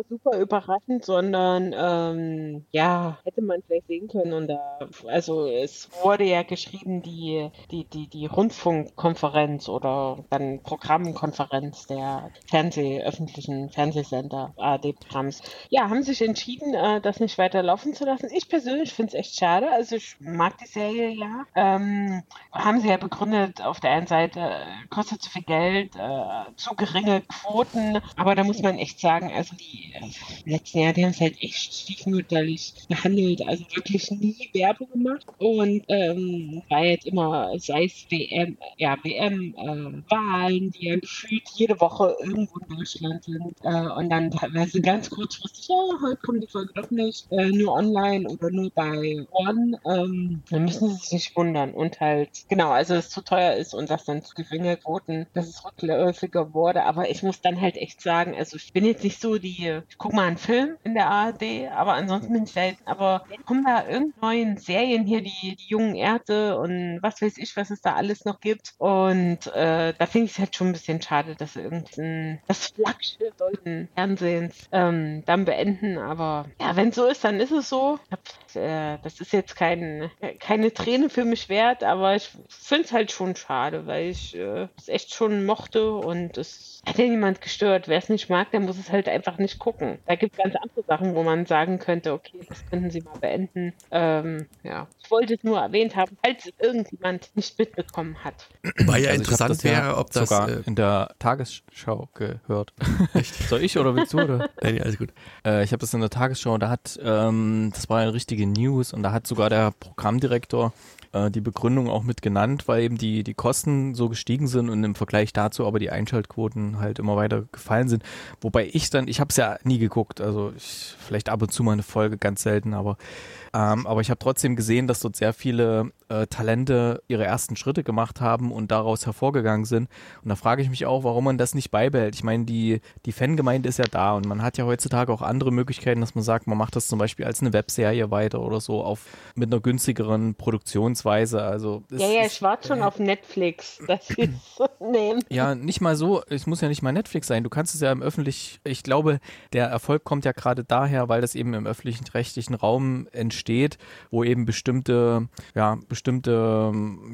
super überraschend, sondern ähm, ja, hätte man vielleicht sehen können. Und da, also es wurde ja geschrieben, die, die, die, die Rundfunkkonferenz oder dann Programmkonferenz der Fernseh, öffentlichen Fernsehsender, A R D-Programms, ja, haben sich entschieden, äh, das nicht weiter laufen zu lassen. Ich persönlich finde es echt schade. Also ich mag die Serie ja. Ähm, haben sie ja begründet, auf der einen Seite äh, kostet zu viel Geld, äh, zu geringe Quoten, aber da muss man echt sagen, also die äh, letzten Jahre, die haben es halt echt stiefmütterlich behandelt, also wirklich nie Werbung gemacht und ähm, war jetzt immer, sei es W M, ja, W M, äh, Wahlen, die ja gefühlt jede Woche irgendwo in Deutschland sind äh, und dann teilweise ganz kurzfristig, ja, heute kommt die Folge doch nicht, äh, nur online oder nur bei One, ähm, dann müssen sie sich nicht wundern und halt, genau, also es zu teuer ist und das dann zu geringe Quoten, dass es rückläufiger wurde, aber ich muss dann halt echt sagen, also ich bin jetzt nicht so die, ich gucke mal einen Film in der A R D, aber ansonsten bin ich selten, aber kommen da irgendeine neuen Serien hier, die, die jungen Ärzte und was weiß ich, was es da alles noch gibt und äh, da finde ich es halt schon ein bisschen schade, dass sie irgendein, das Flaggschiff deutschen Fernsehens ähm, dann beenden, aber ja, wenn es so ist, dann ist es so. Ich hab, äh, das ist jetzt kein, keine Träne für mich wert, aber ich finde es halt schon schade, weil ich äh, es echt schon mochte und es hat ja niemand gestört. Wer es nicht mag, der muss es halt einfach nicht gucken. Da gibt es ganz andere Sachen, wo man sagen könnte, okay, das könnten sie mal beenden. Ähm, ja, ich wollte es nur erwähnt haben, falls es irgendjemand nicht mitbekommen hat. Weil ja Also interessant das ja wäre, ob das sogar äh, in der Tagesschau gehört. Soll ich oder willst du? Oder? Nein, ja, alles gut. Äh, ich habe das in der Tagesschau, da hat, ähm, das war eine richtige News und da hat sogar der Programmdirektor äh, die Begründung auch mit genannt, weil eben die, die Kosten so gestiegen sind und im Vergleich dazu aber die Einschaltquoten halt immer weiter gefallen sind. Wobei ich dann, ich habe es ja nie geguckt, also ich, vielleicht ab und zu mal eine Folge, ganz selten, aber Ähm, aber ich habe trotzdem gesehen, dass dort sehr viele äh, Talente ihre ersten Schritte gemacht haben und daraus hervorgegangen sind. Und da frage ich mich auch, warum man das nicht beibehält. Ich meine, die, die Fangemeinde ist ja da und man hat ja heutzutage auch andere Möglichkeiten, dass man sagt, man macht das zum Beispiel als eine Webserie weiter oder so auf mit einer günstigeren Produktionsweise. Also ja, ja, ich warte schon auf Netflix, dass sie es nehmen. Ja, nicht mal so, es muss ja nicht mal Netflix sein. Du kannst es ja im öffentlich, ich glaube, der Erfolg kommt ja gerade daher, weil das eben im öffentlichen rechtlichen Raum entsteht. steht, wo eben bestimmte, ja, bestimmte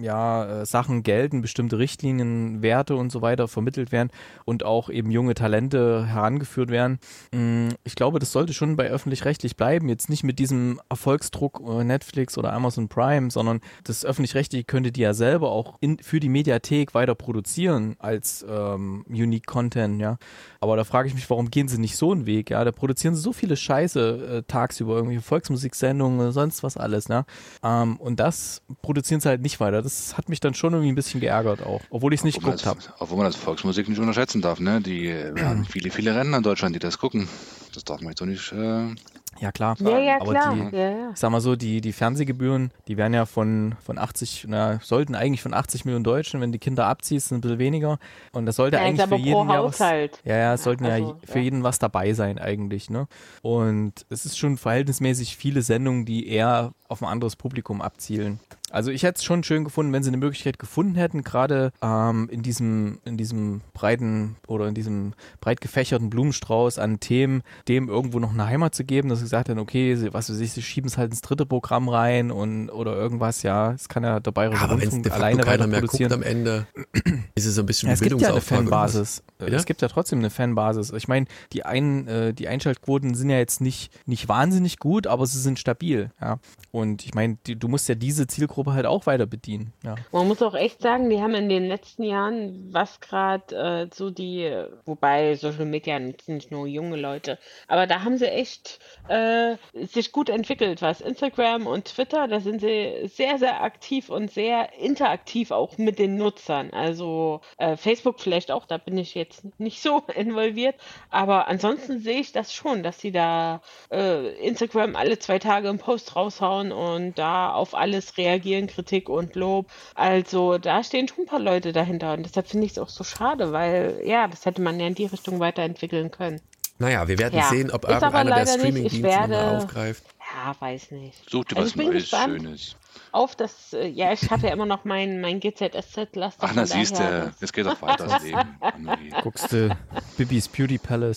ja, Sachen gelten, bestimmte Richtlinien, Werte und so weiter vermittelt werden und auch eben junge Talente herangeführt werden. Ich glaube, das sollte schon bei öffentlich-rechtlich bleiben, jetzt nicht mit diesem Erfolgsdruck Netflix oder Amazon Prime, sondern das öffentlich-rechtliche könnte die ja selber auch in, für die Mediathek weiter produzieren als ähm, Unique Content, ja. Aber da frage ich mich, warum gehen sie nicht so einen Weg, ja? Da produzieren sie so viele Scheiße äh, tagsüber, irgendwelche Volksmusiksendungen, sonst was alles, ne? Ähm, und das produzieren sie halt nicht weiter. Das hat mich dann schon irgendwie ein bisschen geärgert auch, obwohl ich es nicht geguckt habe. Obwohl man das Volksmusik nicht unterschätzen darf, ne? Die, wir haben viele, viele Rennen in Deutschland, die das gucken. Das darf man jetzt doch nicht... Äh Ja, klar. Ja, ja, aber klar. die, ja, ja. ich sag mal so, die, die Fernsehgebühren, die werden ja von, von achtzig, na, sollten eigentlich von achtzig Millionen Deutschen, wenn die Kinder abziehst, sind ein bisschen weniger. Und das sollte Ja, eigentlich aber für pro jeden ja was, Haushalt. ja, ja, es sollten ja Also, für ja. jeden was dabei sein eigentlich, ne? Und es ist schon verhältnismäßig viele Sendungen, die eher auf ein anderes Publikum abzielen. Also ich hätte es schon schön gefunden, wenn sie eine Möglichkeit gefunden hätten, gerade ähm, in diesem in diesem breiten oder in diesem breit gefächerten Blumenstrauß an Themen, dem irgendwo noch eine Heimat zu geben, dass sie gesagt haben, okay, sie, was weiß ich, sie schieben es halt ins dritte Programm rein und oder irgendwas, ja, es kann ja der Bayerische Aber wenn es Rundfunk de facto alleine keiner weiter mehr guckt produzieren. am Ende, ist es so ein bisschen Ja, wie es gibt ja eine Bildungsauftrag. oder was? Fanbasis. Bitte? Es gibt ja trotzdem eine Fanbasis. Ich meine, die, ein, äh, die Einschaltquoten sind ja jetzt nicht, nicht wahnsinnig gut, aber sie sind stabil. Ja. Und ich meine, die, du musst ja diese Zielgruppe halt auch weiter bedienen. Ja. Man muss auch echt sagen, die haben in den letzten Jahren, was gerade äh, so die, wobei Social Media sind nicht nur junge Leute, aber da haben sie echt äh, sich gut entwickelt, was Instagram und Twitter, da sind sie sehr, sehr aktiv und sehr interaktiv auch mit den Nutzern. Also äh, Facebook vielleicht auch, da bin ich jetzt nicht so involviert, aber ansonsten sehe ich das schon, dass sie da äh, Instagram alle zwei Tage einen Post raushauen und da auf alles reagieren, Kritik und Lob. Also da stehen schon ein paar Leute dahinter und deshalb finde ich es auch so schade, weil ja, das hätte man ja in die Richtung weiterentwickeln können. Naja, wir werden Ja. sehen, ob Ist aber irgendeiner der leider nicht. Ich Streaming-Dienste werde- nochmal aufgreift. Ja, weiß nicht. Such dir Also was ich bin Neues, gespannt. Schönes. Auf das, äh, ja, ich habe ja immer noch mein, mein G Z S Z-Laster. Ach, na von siehst daher, du, es geht doch weiter das Leben. Annemarie. Guckst du Bibis Beauty Palace.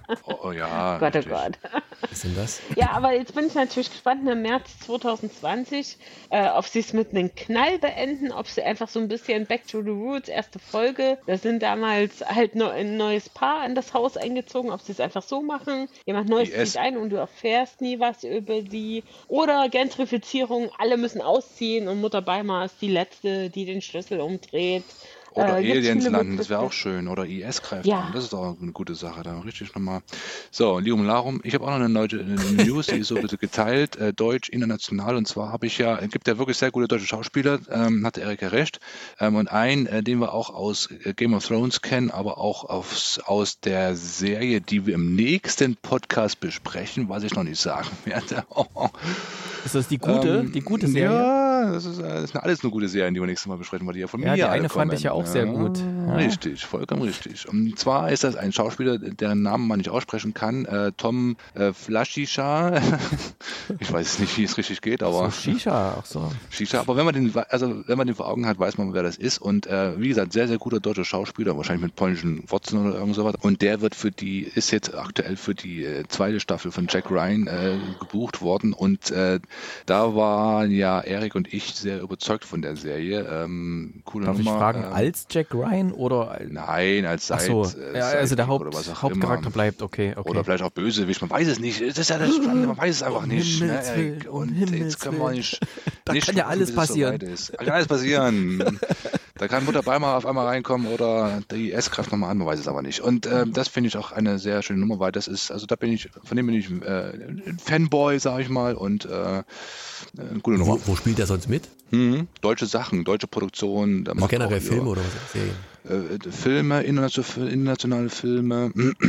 Oh, oh ja. Gott, oh richtig. Gott. Was ist denn das? Ja, aber jetzt bin ich natürlich gespannt im März zwanzig zwanzig, äh, ob sie es mit einem Knall beenden, ob sie einfach so ein bisschen Back to the Roots, erste Folge, da sind damals halt nur ein neues Paar in das Haus eingezogen, ob sie es einfach so machen, jemand Neues I S. zieht ein und du erfährst nie was über sie, oder Gentrifizierung, alle müssen ausziehen und Mutter Beimer ist die Letzte, die den Schlüssel umdreht. Oder Äh, gibt's Aliens viele landen, das wäre auch Möglichkeiten. schön. Oder I S greift Ja. an, das ist auch eine gute Sache. Da richtig nochmal. So, Lium Larum, ich habe auch noch eine neue eine News, die ist so ein bisschen geteilt, äh, deutsch, international. Und zwar habe ich ja, es gibt ja wirklich sehr gute deutsche Schauspieler, ähm, hatte Erika recht. Ähm, und einen, äh, den wir auch aus äh, Game of Thrones kennen, aber auch aus, aus der Serie, die wir im nächsten Podcast besprechen, was ich noch nicht sagen werde. Ist das die gute, Ähm, die gute Serie? Ja, das ist, das sind alles nur gute Serien, die wir nächstes Mal besprechen, weil die ja von Ja, mir die alle eine fand kommen. ich ja auch sehr gut. Ja. Richtig, vollkommen richtig. Und zwar ist das ein Schauspieler, deren Namen man nicht aussprechen kann, äh, Tom äh, Flashisha. Ich weiß nicht, wie es richtig geht, aber So, Shisha, ach so. Shisha. Aber wenn man den, also wenn man den vor Augen hat, weiß man, wer das ist. Und äh, wie gesagt, sehr, sehr guter deutscher Schauspieler, wahrscheinlich mit polnischen Wurzeln oder irgend sowas. Und der wird für die, ist jetzt aktuell für die äh, zweite Staffel von Jack Ryan äh, gebucht worden. Und äh, da waren ja Erik und ich sehr überzeugt von der Serie. Ähm, coole Darf Nummer. ich fragen, ähm, als Jack Ryan oder als... Nein, als Ach Seit, so, äh, ja, also der Sidekick Haupt, oder was auch Hauptcharakter immer. bleibt, okay, okay. Oder vielleicht auch Bösewicht, man weiß es nicht. Das ist ja das Spannende, man weiß es einfach Um nicht. Ne? Himmels Willen, Erik. um Und Himmels jetzt können wir Willen. nicht, Da nicht kann ja warten, alles bis es passieren. soweit ist. Da kann alles passieren. Da kann Mutter Beimer auf einmal reinkommen oder die I S greift nochmal an, man weiß es aber nicht. Und ähm, das finde ich auch eine sehr schöne Nummer, weil das ist, also da bin ich, von dem bin ich äh, ein Fanboy, sage ich mal, und äh, eine gute Nummer. Wo, wo spielt er sonst mit? Mhm. Deutsche Sachen, deutsche Produktion. Da Also macht generell auch hier, Filme oder was? Serien? äh, Filme, internationale, internationale Filme,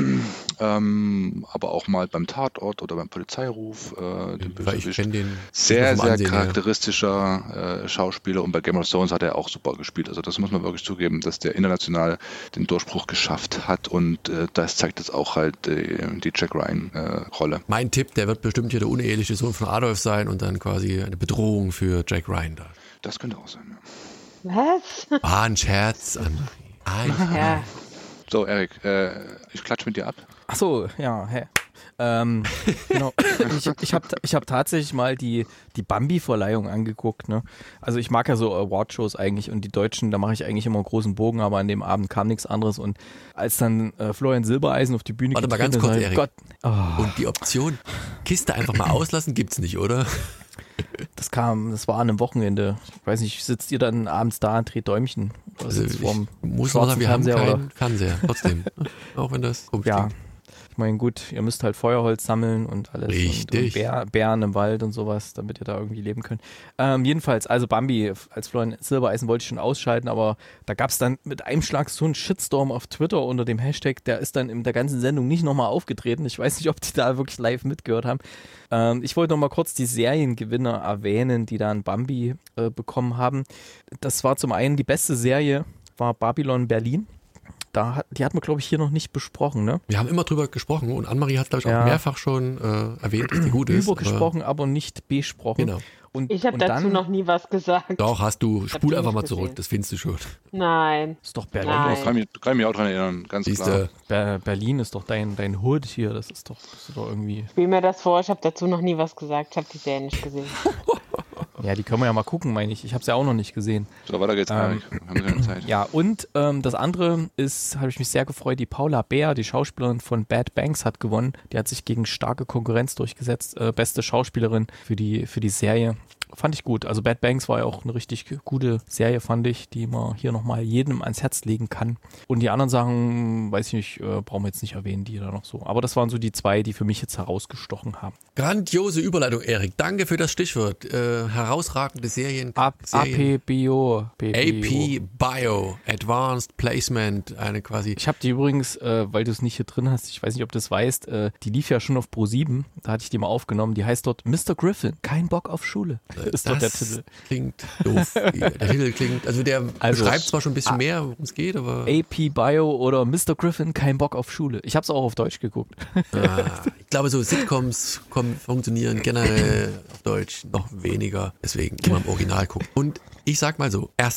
ähm, aber auch mal beim Tatort oder beim Polizeiruf. Äh, den Weil ich Bösewicht. kenne den Sehr, vom sehr Ansehen her. charakteristischer äh, Schauspieler und bei Game of Thrones hat er auch super gespielt. Also das muss man wirklich zugeben, dass der international den Durchbruch geschafft hat und äh, das zeigt jetzt auch halt äh, die Jack Ryan äh, Rolle. Mein Tipp, der wird bestimmt hier der uneheliche Sohn von Adolf sein und dann quasi eine Bedrohung für Jack Ryan da. Das könnte auch sein. Ja. Was? Ah, ein Scherz, Anne-Marie. Ein Ja. So, Erik, äh, ich klatsche mit dir ab. Ach so, ja, hä. Ähm, genau. Ich, ich habe ich hab tatsächlich mal die, die Bambi-Verleihung angeguckt. Ne? Also ich mag ja so Awardshows eigentlich und die Deutschen, da mache ich eigentlich immer einen großen Bogen, aber an dem Abend kam nichts anderes. Und als dann äh, Florian Silbereisen auf die Bühne Warte mal getreten ganz kurz, ist, Erik. Gott, oh, Und die Option, Kiste einfach mal auslassen, gibt's nicht, oder? das kam, das war an einem Wochenende. Ich weiß nicht, sitzt ihr dann abends da und dreht Däumchen? Oder Also sitzt ich vorm muss noch schwarzen sagen, wir haben Fernseher, keinen Fernseher, trotzdem. Auch wenn das komisch Ja, klingt. ich meine, gut, ihr müsst halt Feuerholz sammeln und alles. Richtig. Und, und Bär, Bären im Wald und sowas, damit ihr da irgendwie leben könnt. Ähm, jedenfalls, also Bambi, als Florian Silbereisen wollte ich schon ausschalten, aber da gab es dann mit einem Schlag so einen Shitstorm auf Twitter unter dem Hashtag, der ist dann in der ganzen Sendung nicht nochmal aufgetreten. Ich weiß nicht, ob die da wirklich live mitgehört haben. Ähm, ich wollte nochmal kurz die Seriengewinner erwähnen, die da ein Bambi äh, bekommen haben. Das war zum einen die beste Serie, war Babylon Berlin. Da hat, die hat man, glaube ich, hier noch nicht besprochen, ne? Wir haben immer drüber gesprochen und Annemarie hat, glaube ich, auch Ja. mehrfach schon äh, erwähnt, dass die gut ist. Über gesprochen, aber, aber nicht besprochen. Genau. Und, Ich habe und dazu dann, noch nie was gesagt. Doch, hast du. hab Spul die einfach nicht mal zurück, gesehen. das findest du schon. Nein. ist doch Berlin. Nein. Kann mich, kann mich auch daran erinnern, ganz klar. Siehste, Ber Berlin ist doch dein, dein Hood hier. Das ist doch, das ist doch irgendwie. Spiel mir das vor, ich habe dazu noch nie was gesagt. Ich habe die Serie nicht gesehen. Ja, die können wir ja mal gucken, meine ich. Ich habe es ja auch noch nicht gesehen. So, weiter geht's, Ähm, Erik. Wir haben keine Zeit. Ja, und ähm, das andere ist, habe ich mich sehr gefreut, die Paula Beer, die Schauspielerin von Bad Banks, hat gewonnen. Die hat sich gegen starke Konkurrenz durchgesetzt. Äh, beste Schauspielerin für die, für die Serie. Fand ich gut. Also Bad Banks war ja auch eine richtig gute Serie, fand ich, die man hier nochmal jedem ans Herz legen kann. Und die anderen Sachen, weiß ich nicht, äh, brauchen wir jetzt nicht erwähnen, die da noch so. Aber das waren so die zwei, die für mich jetzt herausgestochen haben. grandiose Überleitung, Erik. Danke für das Stichwort. Äh, herausragende Serien. A Serien. P Bio. A P Bio, Advanced Placement, eine quasi. Ich habe die übrigens, äh, weil du es nicht hier drin hast, ich weiß nicht, ob du es weißt, äh, die lief ja schon auf Pro sieben, da hatte ich die mal aufgenommen, die heißt dort Mister Griffin, kein Bock auf Schule. Ist doch der Titel. Klingt doof. Der Titel klingt, also der Also- beschreibt zwar schon ein bisschen mehr, worum es geht, aber A P Bio oder Mister Griffin, kein Bock auf Schule. Ich habe es auch auf Deutsch geguckt. ah, ich glaube, so Sitcoms kommen, funktionieren generell auf Deutsch noch weniger. Deswegen immer im Original gucken. Und ich sag mal so, erstens,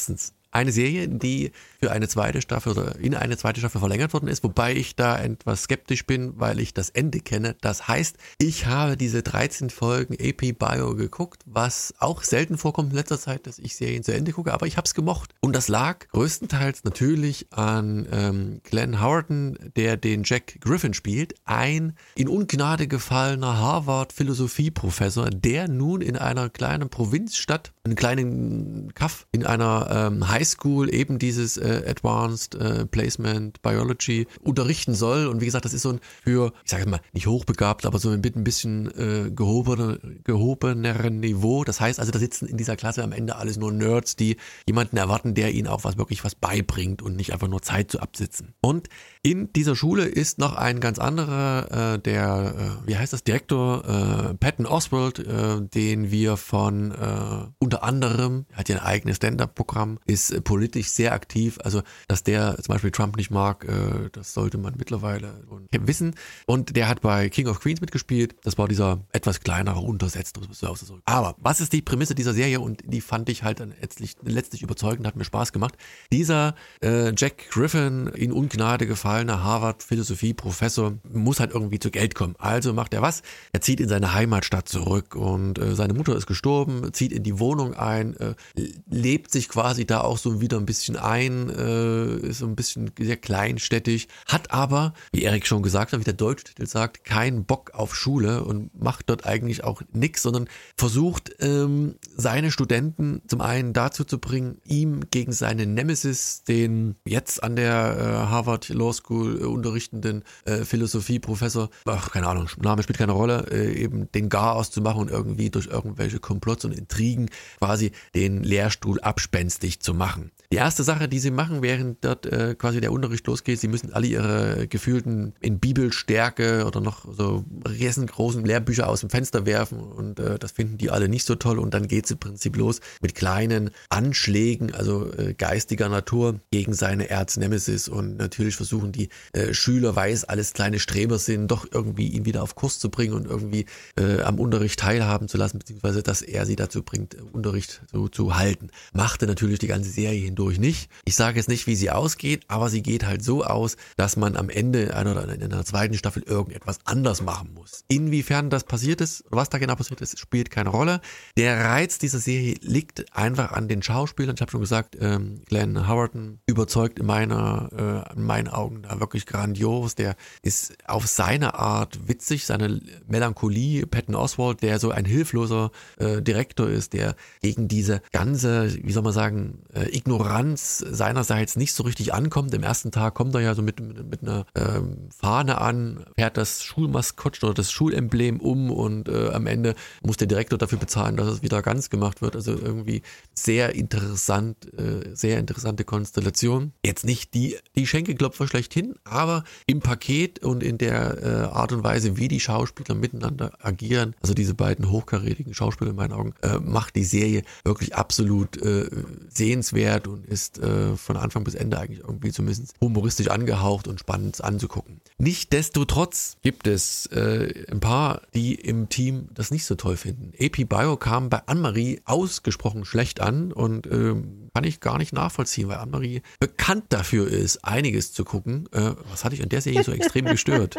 eine Serie, die für eine zweite Staffel oder in eine zweite Staffel verlängert worden ist, wobei ich da etwas skeptisch bin, weil ich das Ende kenne. Das heißt, ich habe diese dreizehn Folgen A P Bio geguckt, was auch selten vorkommt in letzter Zeit, dass ich Serien zu Ende gucke, aber ich habe es gemocht. Und das lag größtenteils natürlich an ähm, Glenn Howerton, der den Jack Griffin spielt, ein in Ungnade gefallener Harvard-Philosophieprofessor, der nun in einer kleinen Provinzstadt, einen kleinen Kaff in einer ähm, Highschool eben dieses äh, Advanced äh, Placement Biology unterrichten soll. Und wie gesagt, das ist so ein für, ich sage mal, nicht hochbegabt, aber so ein bisschen äh, gehobener, gehobeneren Niveau. Das heißt also, da sitzen in dieser Klasse am Ende alles nur Nerds, die jemanden erwarten, der ihnen auch was wirklich was beibringt und nicht einfach nur Zeit zu absitzen. Und in dieser Schule ist noch ein ganz anderer, äh, der, äh, wie heißt das, Direktor äh, Patton Oswalt, äh, den wir von äh, unter anderem, er hat ja ein eigenes Stand-Up-Programm, ist äh, politisch sehr aktiv, also dass der zum Beispiel Trump nicht mag, äh, das sollte man mittlerweile wissen. Und der hat bei King of Queens mitgespielt, das war dieser etwas kleinere, untersetzte. Aber was ist die Prämisse dieser Serie, und die fand ich halt dann letztlich, letztlich überzeugend, hat mir Spaß gemacht. Dieser äh, Jack Griffin, in Ungnade gefallener Harvard-Philosophie-Professor, muss halt irgendwie zu Geld kommen. Also macht er was? Er zieht in seine Heimatstadt zurück und äh, seine Mutter ist gestorben, zieht in die Wohnung ein, äh, lebt sich quasi da auch so wieder ein bisschen ein, äh, ist so ein bisschen sehr kleinstädtisch, hat aber, wie Erik schon gesagt hat, wie der deutsche Titel sagt, keinen Bock auf Schule und macht dort eigentlich auch nichts, sondern versucht ähm, seine Studenten zum einen dazu zu bringen, ihm gegen seine Nemesis, den jetzt an der äh, Harvard Law School äh, unterrichtenden äh, Philosophieprofessor, ach, keine Ahnung, Name spielt keine Rolle, äh, eben den Garaus zu machen und irgendwie durch irgendwelche Komplotts und Intrigen quasi den Lehrstuhl abspenstig zu machen. Die erste Sache, die sie machen, während dort äh, quasi der Unterricht losgeht, sie müssen alle ihre gefühlten in Bibelstärke oder noch so riesengroßen Lehrbücher aus dem Fenster werfen, und äh, das finden die alle nicht so toll, und dann geht es im Prinzip los mit kleinen Anschlägen, also äh, geistiger Natur gegen seine Erznemesis, und natürlich versuchen die äh, Schüler, weil es alles kleine Streber sind, doch irgendwie ihn wieder auf Kurs zu bringen und irgendwie äh, am Unterricht teilhaben zu lassen, beziehungsweise dass er sie dazu bringt, Unterricht so zu halten. Machte natürlich die ganze Serie hindurch nicht. Ich sage jetzt nicht, wie sie ausgeht, aber sie geht halt so aus, dass man am Ende einer oder in einer zweiten Staffel irgendetwas anders machen muss. Inwiefern das passiert ist, was da genau passiert ist, spielt keine Rolle. Der Reiz dieser Serie liegt einfach an den Schauspielern. Ich habe schon gesagt, ähm, Glenn Howerton überzeugt in meiner, äh, in meinen Augen da wirklich grandios. Der ist auf seine Art witzig, seine Melancholie. Patton Oswalt, der so ein hilfloser äh, Direktor ist, der gegen diese ganze, wie soll man sagen, äh, Ignoranz seinerseits nicht so richtig ankommt. Im ersten Tag kommt er ja so mit, mit, mit einer ähm, Fahne an, fährt das Schulmaskott oder das Schulemblem um, und äh, am Ende muss der Direktor dafür bezahlen, dass es wieder ganz gemacht wird. Also irgendwie sehr interessant, äh, sehr interessante Konstellation. Jetzt nicht die, die Schenkelklopfer schlechthin, aber im Paket und in der äh, Art und Weise, wie die Schauspieler miteinander agieren, also diese beiden hochkarätigen Schauspieler in meinen Augen, äh, macht die Serie wirklich absolut äh, sehenswert und ist äh, von Anfang bis Ende eigentlich irgendwie zumindest humoristisch angehaucht und spannend anzugucken. Nichtsdestotrotz gibt es äh, ein paar, die im Team das nicht so toll finden. A P Bio kam bei Annemarie ausgesprochen schlecht an, und ähm, kann ich gar nicht nachvollziehen, weil Annemarie bekannt dafür ist, einiges zu gucken. Äh, was hatte ich an der Serie so extrem gestört?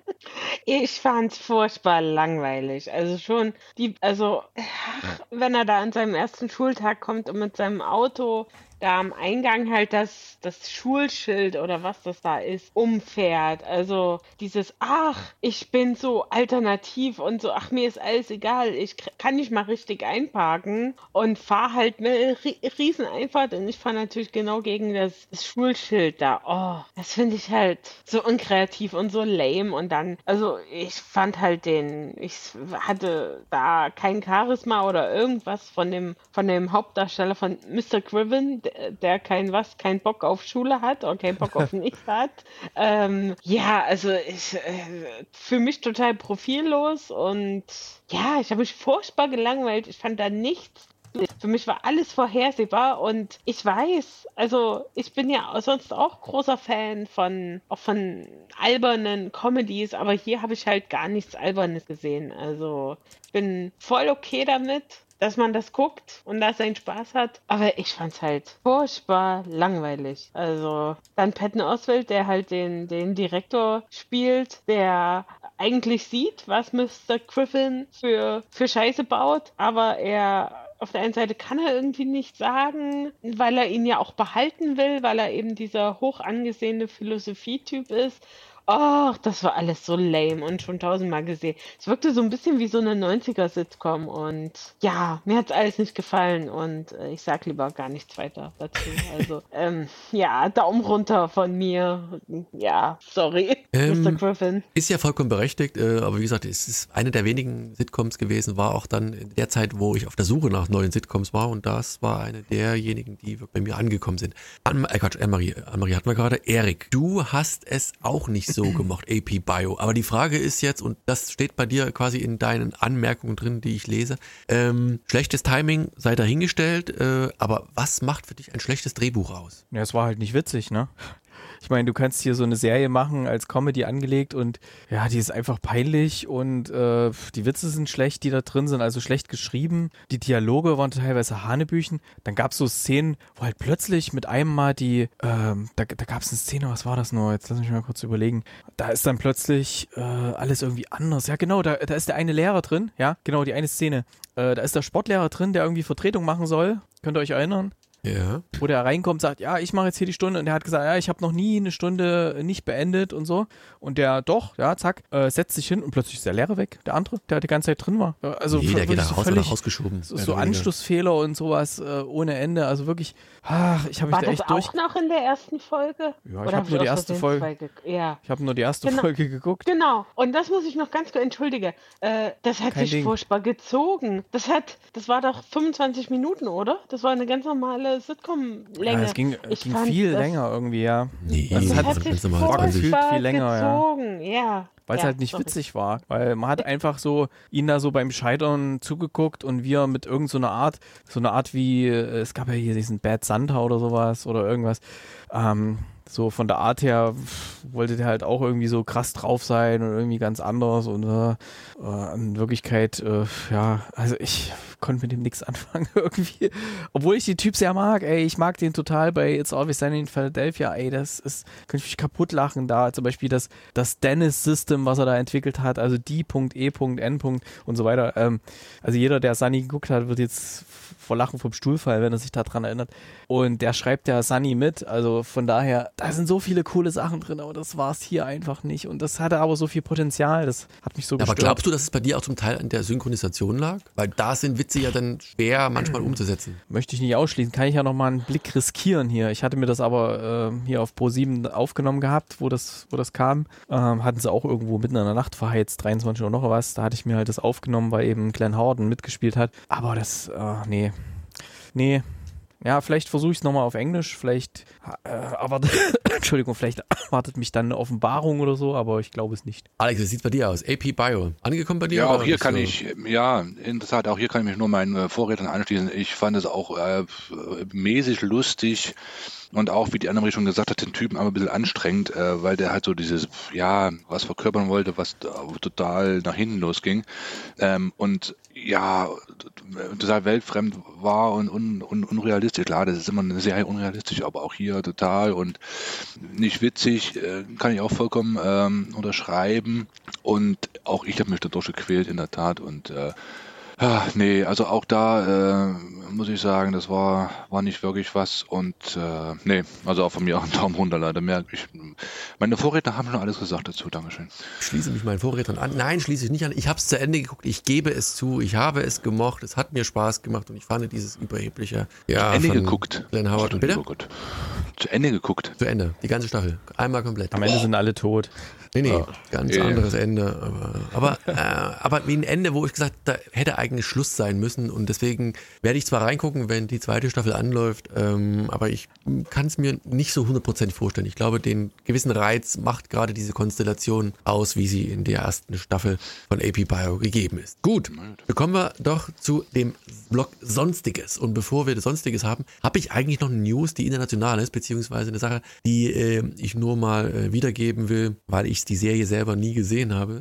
Ich fand's furchtbar langweilig. Also schon die, also ach, wenn er da an seinem ersten Schultag kommt und mit seinem Auto da am Eingang halt das, das Schulschild oder was das da ist, umfährt. Also dieses, ach, ich bin so alternativ und so, ach, mir ist alles egal, ich kann nicht mal richtig einparken und fahre halt eine Rieseneinfahrt, und ich fahre natürlich genau gegen das, das Schulschild da. Oh, das finde ich halt so unkreativ und so lame, und dann, also ich fand halt den, ich hatte da kein Charisma oder irgendwas von dem, von dem Hauptdarsteller von Mister Griffin, der kein was, kein Bock auf Schule hat oder kein Bock auf nichts hat. Ähm, ja, also ich äh, für mich total profillos, und ja, ich habe mich furchtbar gelangweilt. Ich fand da nichts. Für mich war alles vorhersehbar, und ich weiß, also ich bin ja sonst auch großer Fan von, auch von albernen Comedies, aber hier habe ich halt gar nichts Albernes gesehen. Also ich bin voll okay damit, dass man das guckt und da seinen Spaß hat. Aber ich fand's halt furchtbar langweilig. Also dann Patton Oswalt, der halt den, den Direktor spielt, der eigentlich sieht, was Mister Griffin für, für Scheiße baut, aber er auf der einen Seite kann er irgendwie nicht sagen, weil er ihn ja auch behalten will, weil er eben dieser hoch angesehene Philosophietyp ist. Ach, das war alles so lame und schon tausendmal gesehen. Es wirkte so ein bisschen wie so eine neunziger-Sitcom und ja, mir hat's alles nicht gefallen und äh, ich sag lieber gar nichts weiter dazu. Also, ähm, ja, Daumen runter von mir. Ja, sorry, Ähm, Mister Griffin. Ist ja vollkommen berechtigt, äh, aber wie gesagt, es ist eine der wenigen Sitcoms gewesen, war auch dann in der Zeit, wo ich auf der Suche nach neuen Sitcoms war und das war eine derjenigen, die bei mir angekommen sind. Anne, äh, Quatsch, Anne-Marie, Anne-Marie hatten wir gerade. Erik, du hast es auch nicht so gemacht, A P Bio. Aber die Frage ist jetzt, und das steht bei dir quasi in deinen Anmerkungen drin, die ich lese, ähm, schlechtes Timing sei dahingestellt, äh, aber was macht für dich ein schlechtes Drehbuch aus? Ja, es war halt nicht witzig, ne? Ich meine, du kannst hier so eine Serie machen, als Comedy angelegt und ja, die ist einfach peinlich und äh, die Witze sind schlecht, die da drin sind, also schlecht geschrieben. Die Dialoge waren teilweise Hanebüchen. Dann gab es so Szenen, wo halt plötzlich mit einem Mal die, ähm, da, da gab es eine Szene, was war das nur? Jetzt lass mich mal kurz überlegen. Da ist dann plötzlich äh, alles irgendwie anders. Ja genau, da, da ist der eine Lehrer drin, ja, genau, die eine Szene. Äh, da ist der Sportlehrer drin, der irgendwie Vertretung machen soll. Könnt ihr euch erinnern? Ja. Wo der reinkommt, sagt, ja, ich mache jetzt hier die Stunde und der hat gesagt, ja, ich habe noch nie eine Stunde nicht beendet und so und der doch, ja, zack, äh, setzt sich hin und plötzlich ist der Lehrer weg, der andere, der die ganze Zeit drin war. Also nee, der geht so nach Hause völlig, oder rausgeschoben. So, so Anschlussfehler und sowas äh, ohne Ende, also wirklich, ach, ich habe mich War da das echt durch... auch noch in der ersten Folge? Ja, ich habe nur die erste Folge, ja. ich habe nur die erste Genau. Folge geguckt. Genau, und das muss ich noch ganz kurz, entschuldige, äh, das hat Kein sich Ding. furchtbar gezogen. Das hat, das war doch fünfundzwanzig Minuten, oder? Das war eine ganz normale Sitcom-Länge. Ja, es ging, Ich ging fand viel das- länger irgendwie, ja. Nee, Also Das es hat, hat- das sich ganz normal war zwanzig. gefühlt furchtbar viel länger, ja. gezogen, ja. Weil es ja, halt nicht sorry. witzig war, weil man hat einfach so ihn da so beim Scheitern zugeguckt und wir mit irgend so einer Art, so eine Art wie, äh, es gab ja hier diesen Bad Santa oder sowas oder irgendwas, ähm, so von der Art her pff, wollte der halt auch irgendwie so krass drauf sein und irgendwie ganz anders und äh, äh, in Wirklichkeit, äh, ja, also ich konnte mit dem nichts anfangen irgendwie, obwohl ich den Typ sehr mag, ey, ich mag den total bei It's Always Sunny in Philadelphia, ey, das ist, könnte ich mich kaputt lachen da, zum Beispiel das, das Dennis-System, was er da entwickelt hat, also D.E.N. und so weiter, ähm, also jeder, der Sunny geguckt hat, wird jetzt vor Lachen vom Stuhl fallen, wenn er sich daran erinnert. Und der schreibt ja Sunny mit, also von daher, da sind so viele coole Sachen drin, aber das war es hier einfach nicht. Und das hatte aber so viel Potenzial, das hat mich so Ja, aber gestört. glaubst du, dass es bei dir auch zum Teil an der Synchronisation lag? Weil da sind Witze ja dann schwer manchmal umzusetzen. Möchte ich nicht ausschließen, kann ich ja nochmal einen Blick riskieren hier. Ich hatte mir das aber äh, hier auf Pro sieben aufgenommen gehabt, wo das, wo das kam. Ähm, hatten sie auch irgendwo mitten in der Nacht verheizt, dreiundzwanzig Uhr noch was. Da hatte ich mir halt das aufgenommen, weil eben Glenn Howard mitgespielt hat. Aber das, äh, nee. Nee. Ja, vielleicht versuche ich es nochmal auf Englisch, vielleicht äh, aber Entschuldigung, vielleicht erwartet mich dann eine Offenbarung oder so, aber ich glaube es nicht. Alex, wie sieht es bei dir aus? A P Bio. Angekommen bei dir? Ja, oder auch hier bist kann du- ich, ja, interessant, auch hier kann ich mich nur meinen äh, Vorrednern anschließen. Ich fand es auch äh, mäßig lustig und auch, wie die Annemarie schon gesagt hat, den Typen aber ein bisschen anstrengend, äh, weil der halt so dieses, ja, was verkörpern wollte, was äh, total nach hinten losging. Ähm, und ja, total weltfremd war und un, un, unrealistisch. Klar, das ist immer eine Serie unrealistisch, aber auch hier total und nicht witzig, äh, kann ich auch vollkommen ähm, unterschreiben. Und auch ich habe mich da durchgequält, in der Tat. Und äh, ja, nee, also auch da äh, muss ich sagen, das war war nicht wirklich was. Und äh, nee, also auch von mir auch einen Daumen runter leider. Mehr, ich, meine Vorredner haben schon alles gesagt dazu. Dankeschön. Ich schließe mich meinen Vorrednern an. Nein, schließe ich nicht an. Ich habe es zu Ende geguckt. Ich gebe es zu. Ich habe es gemocht. Es hat mir Spaß gemacht und ich fand dieses überhebliche. Ja, Zu Ende von geguckt. Glenn Howard. Stimmt, Bitte? oh Gott. Zu Ende geguckt. Zu Ende. Die ganze Staffel. Einmal komplett. Am Ende sind alle tot. Nee, nee, Ja. ganz Ja. anderes Ende. Aber, aber, äh, aber wie ein Ende, wo ich gesagt habe, da hätte eigentlich Schluss sein müssen. Und deswegen werde ich zwar reingucken, wenn die zweite Staffel anläuft, ähm, aber ich kann es mir nicht so hundertprozentig vorstellen. Ich glaube, den gewissen Reiz macht gerade diese Konstellation aus, wie sie in der ersten Staffel von A P Bio gegeben ist. Gut, bekommen wir doch zu dem Blog Sonstiges. Und bevor wir das Sonstiges haben, habe ich eigentlich noch eine News, die international ist, beziehungsweise eine Sache, die äh, ich nur mal äh, wiedergeben will, weil ich die Serie selber nie gesehen habe. Also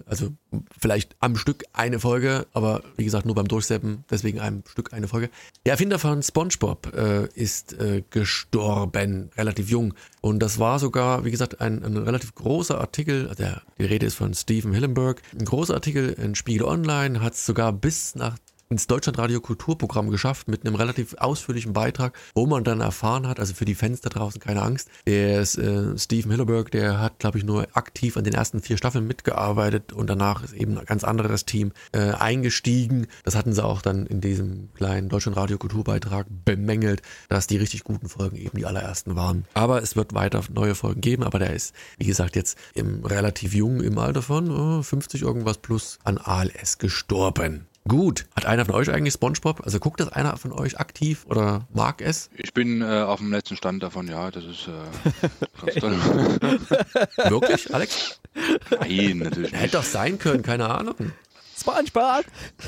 vielleicht am Stück eine Folge, aber wie gesagt nur beim Durchseppen, deswegen am Stück eine Folge. Der Erfinder von SpongeBob äh, ist äh, gestorben, relativ jung. Und das war sogar, wie gesagt, ein, ein relativ großer Artikel, der, die Rede ist von Stephen Hillenburg, ein großer Artikel in Spiegel Online, hat es sogar bis nach ins Deutschlandradio Kulturprogramm geschafft mit einem relativ ausführlichen Beitrag, wo man dann erfahren hat, also für die Fans da draußen keine Angst, der ist, äh, Stephen Hillenburg, der hat, glaube ich, nur aktiv an den ersten vier Staffeln mitgearbeitet und danach ist eben ein ganz anderes Team äh, eingestiegen. Das hatten sie auch dann in diesem kleinen Deutschlandradio Kulturbeitrag bemängelt, dass die richtig guten Folgen eben die allerersten waren. Aber es wird weiter neue Folgen geben, aber der ist, wie gesagt, jetzt im relativ jung, im Alter von äh, fünfzig irgendwas plus an A L S gestorben. Gut. Hat einer von euch eigentlich SpongeBob? Also guckt das einer von euch aktiv oder mag es? Ich bin äh, auf dem letzten Stand davon, ja, das ist äh, ganz toll. Wirklich, Alex? Nein, natürlich nicht. Hätte doch sein können, keine Ahnung. SpongeBob!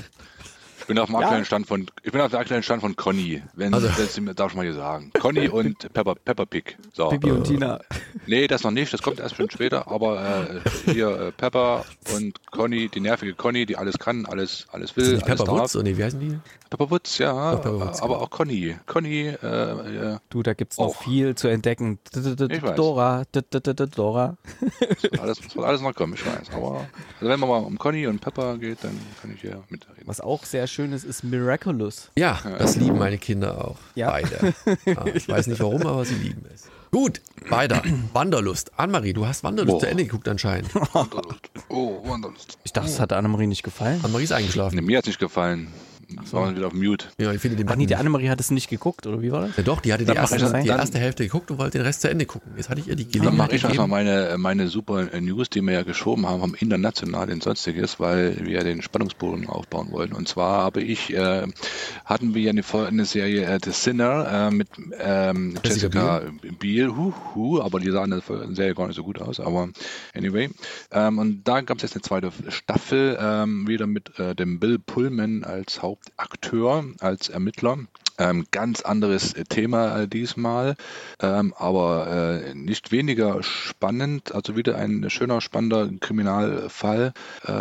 Ich bin auf dem aktuellen Stand von, ich bin auf dem aktuellen Stand von Conny, wenn Also. das darf ich mal hier sagen. Conny und Pepper, Pepper Pig. So. Bibi und Tina. Nee, das noch nicht, das kommt erst schon später, aber äh, hier äh, Pepper und Conny, die nervige Conny, die alles kann, alles, alles will, Ist nicht alles Pepper darf. Woods? Oh, nee, wie heißen die? Pepper Woods, ja, Pepper Woods, aber genau. auch Conny. Conny, äh, äh, Du, da gibt's noch Auch. viel zu entdecken. Ich weiß. Dora, Dora. das wird alles, das wird alles noch kommen, ich weiß. Aber also wenn man mal um Conny und Pepper geht, dann kann ich hier mitreden. Was auch sehr schön ist, ist Miraculous. Ja, das lieben meine Kinder auch. Ja. Beide. Ja, ich weiß nicht warum, aber sie lieben es. Gut, weiter. Wanderlust. Annemarie, du hast Wanderlust Boah. zu Ende geguckt anscheinend. Wanderlust. Oh, Wanderlust. Ich dachte, es hat Annemarie nicht gefallen. Annemarie ist eingeschlafen. Nee, mir hat's nicht gefallen. So. War wieder auf Mute. Ja, ich finde den Ach nee, Button die Annemarie hat es nicht geguckt, oder wie war das? Ja doch, die hatte die, Dann mach erste, ich das die dann- erste Hälfte geguckt und wollte den Rest zu Ende gucken. Jetzt hatte ich ihr die Dann Gelegenheit mache ich erstmal gegeben. meine, meine super News, die wir ja geschoben haben, vom International in Sonstiges, weil wir den Spannungsbogen aufbauen wollten. Und zwar habe ich, äh, hatten wir ja eine, Fol- eine Serie äh, The Sinner äh, mit ähm, Jessica Jessica Biel, hu, hu, aber die sahen in der Fol- Serie gar nicht so gut aus, aber anyway. Ähm, und da gab es jetzt eine zweite Staffel, ähm, wieder mit äh, dem Bill Pullman als Hauptakteur, als Ermittler. Ähm, ganz anderes Thema äh, diesmal, ähm, aber äh, nicht weniger spannend. Also wieder ein schöner, spannender Kriminalfall.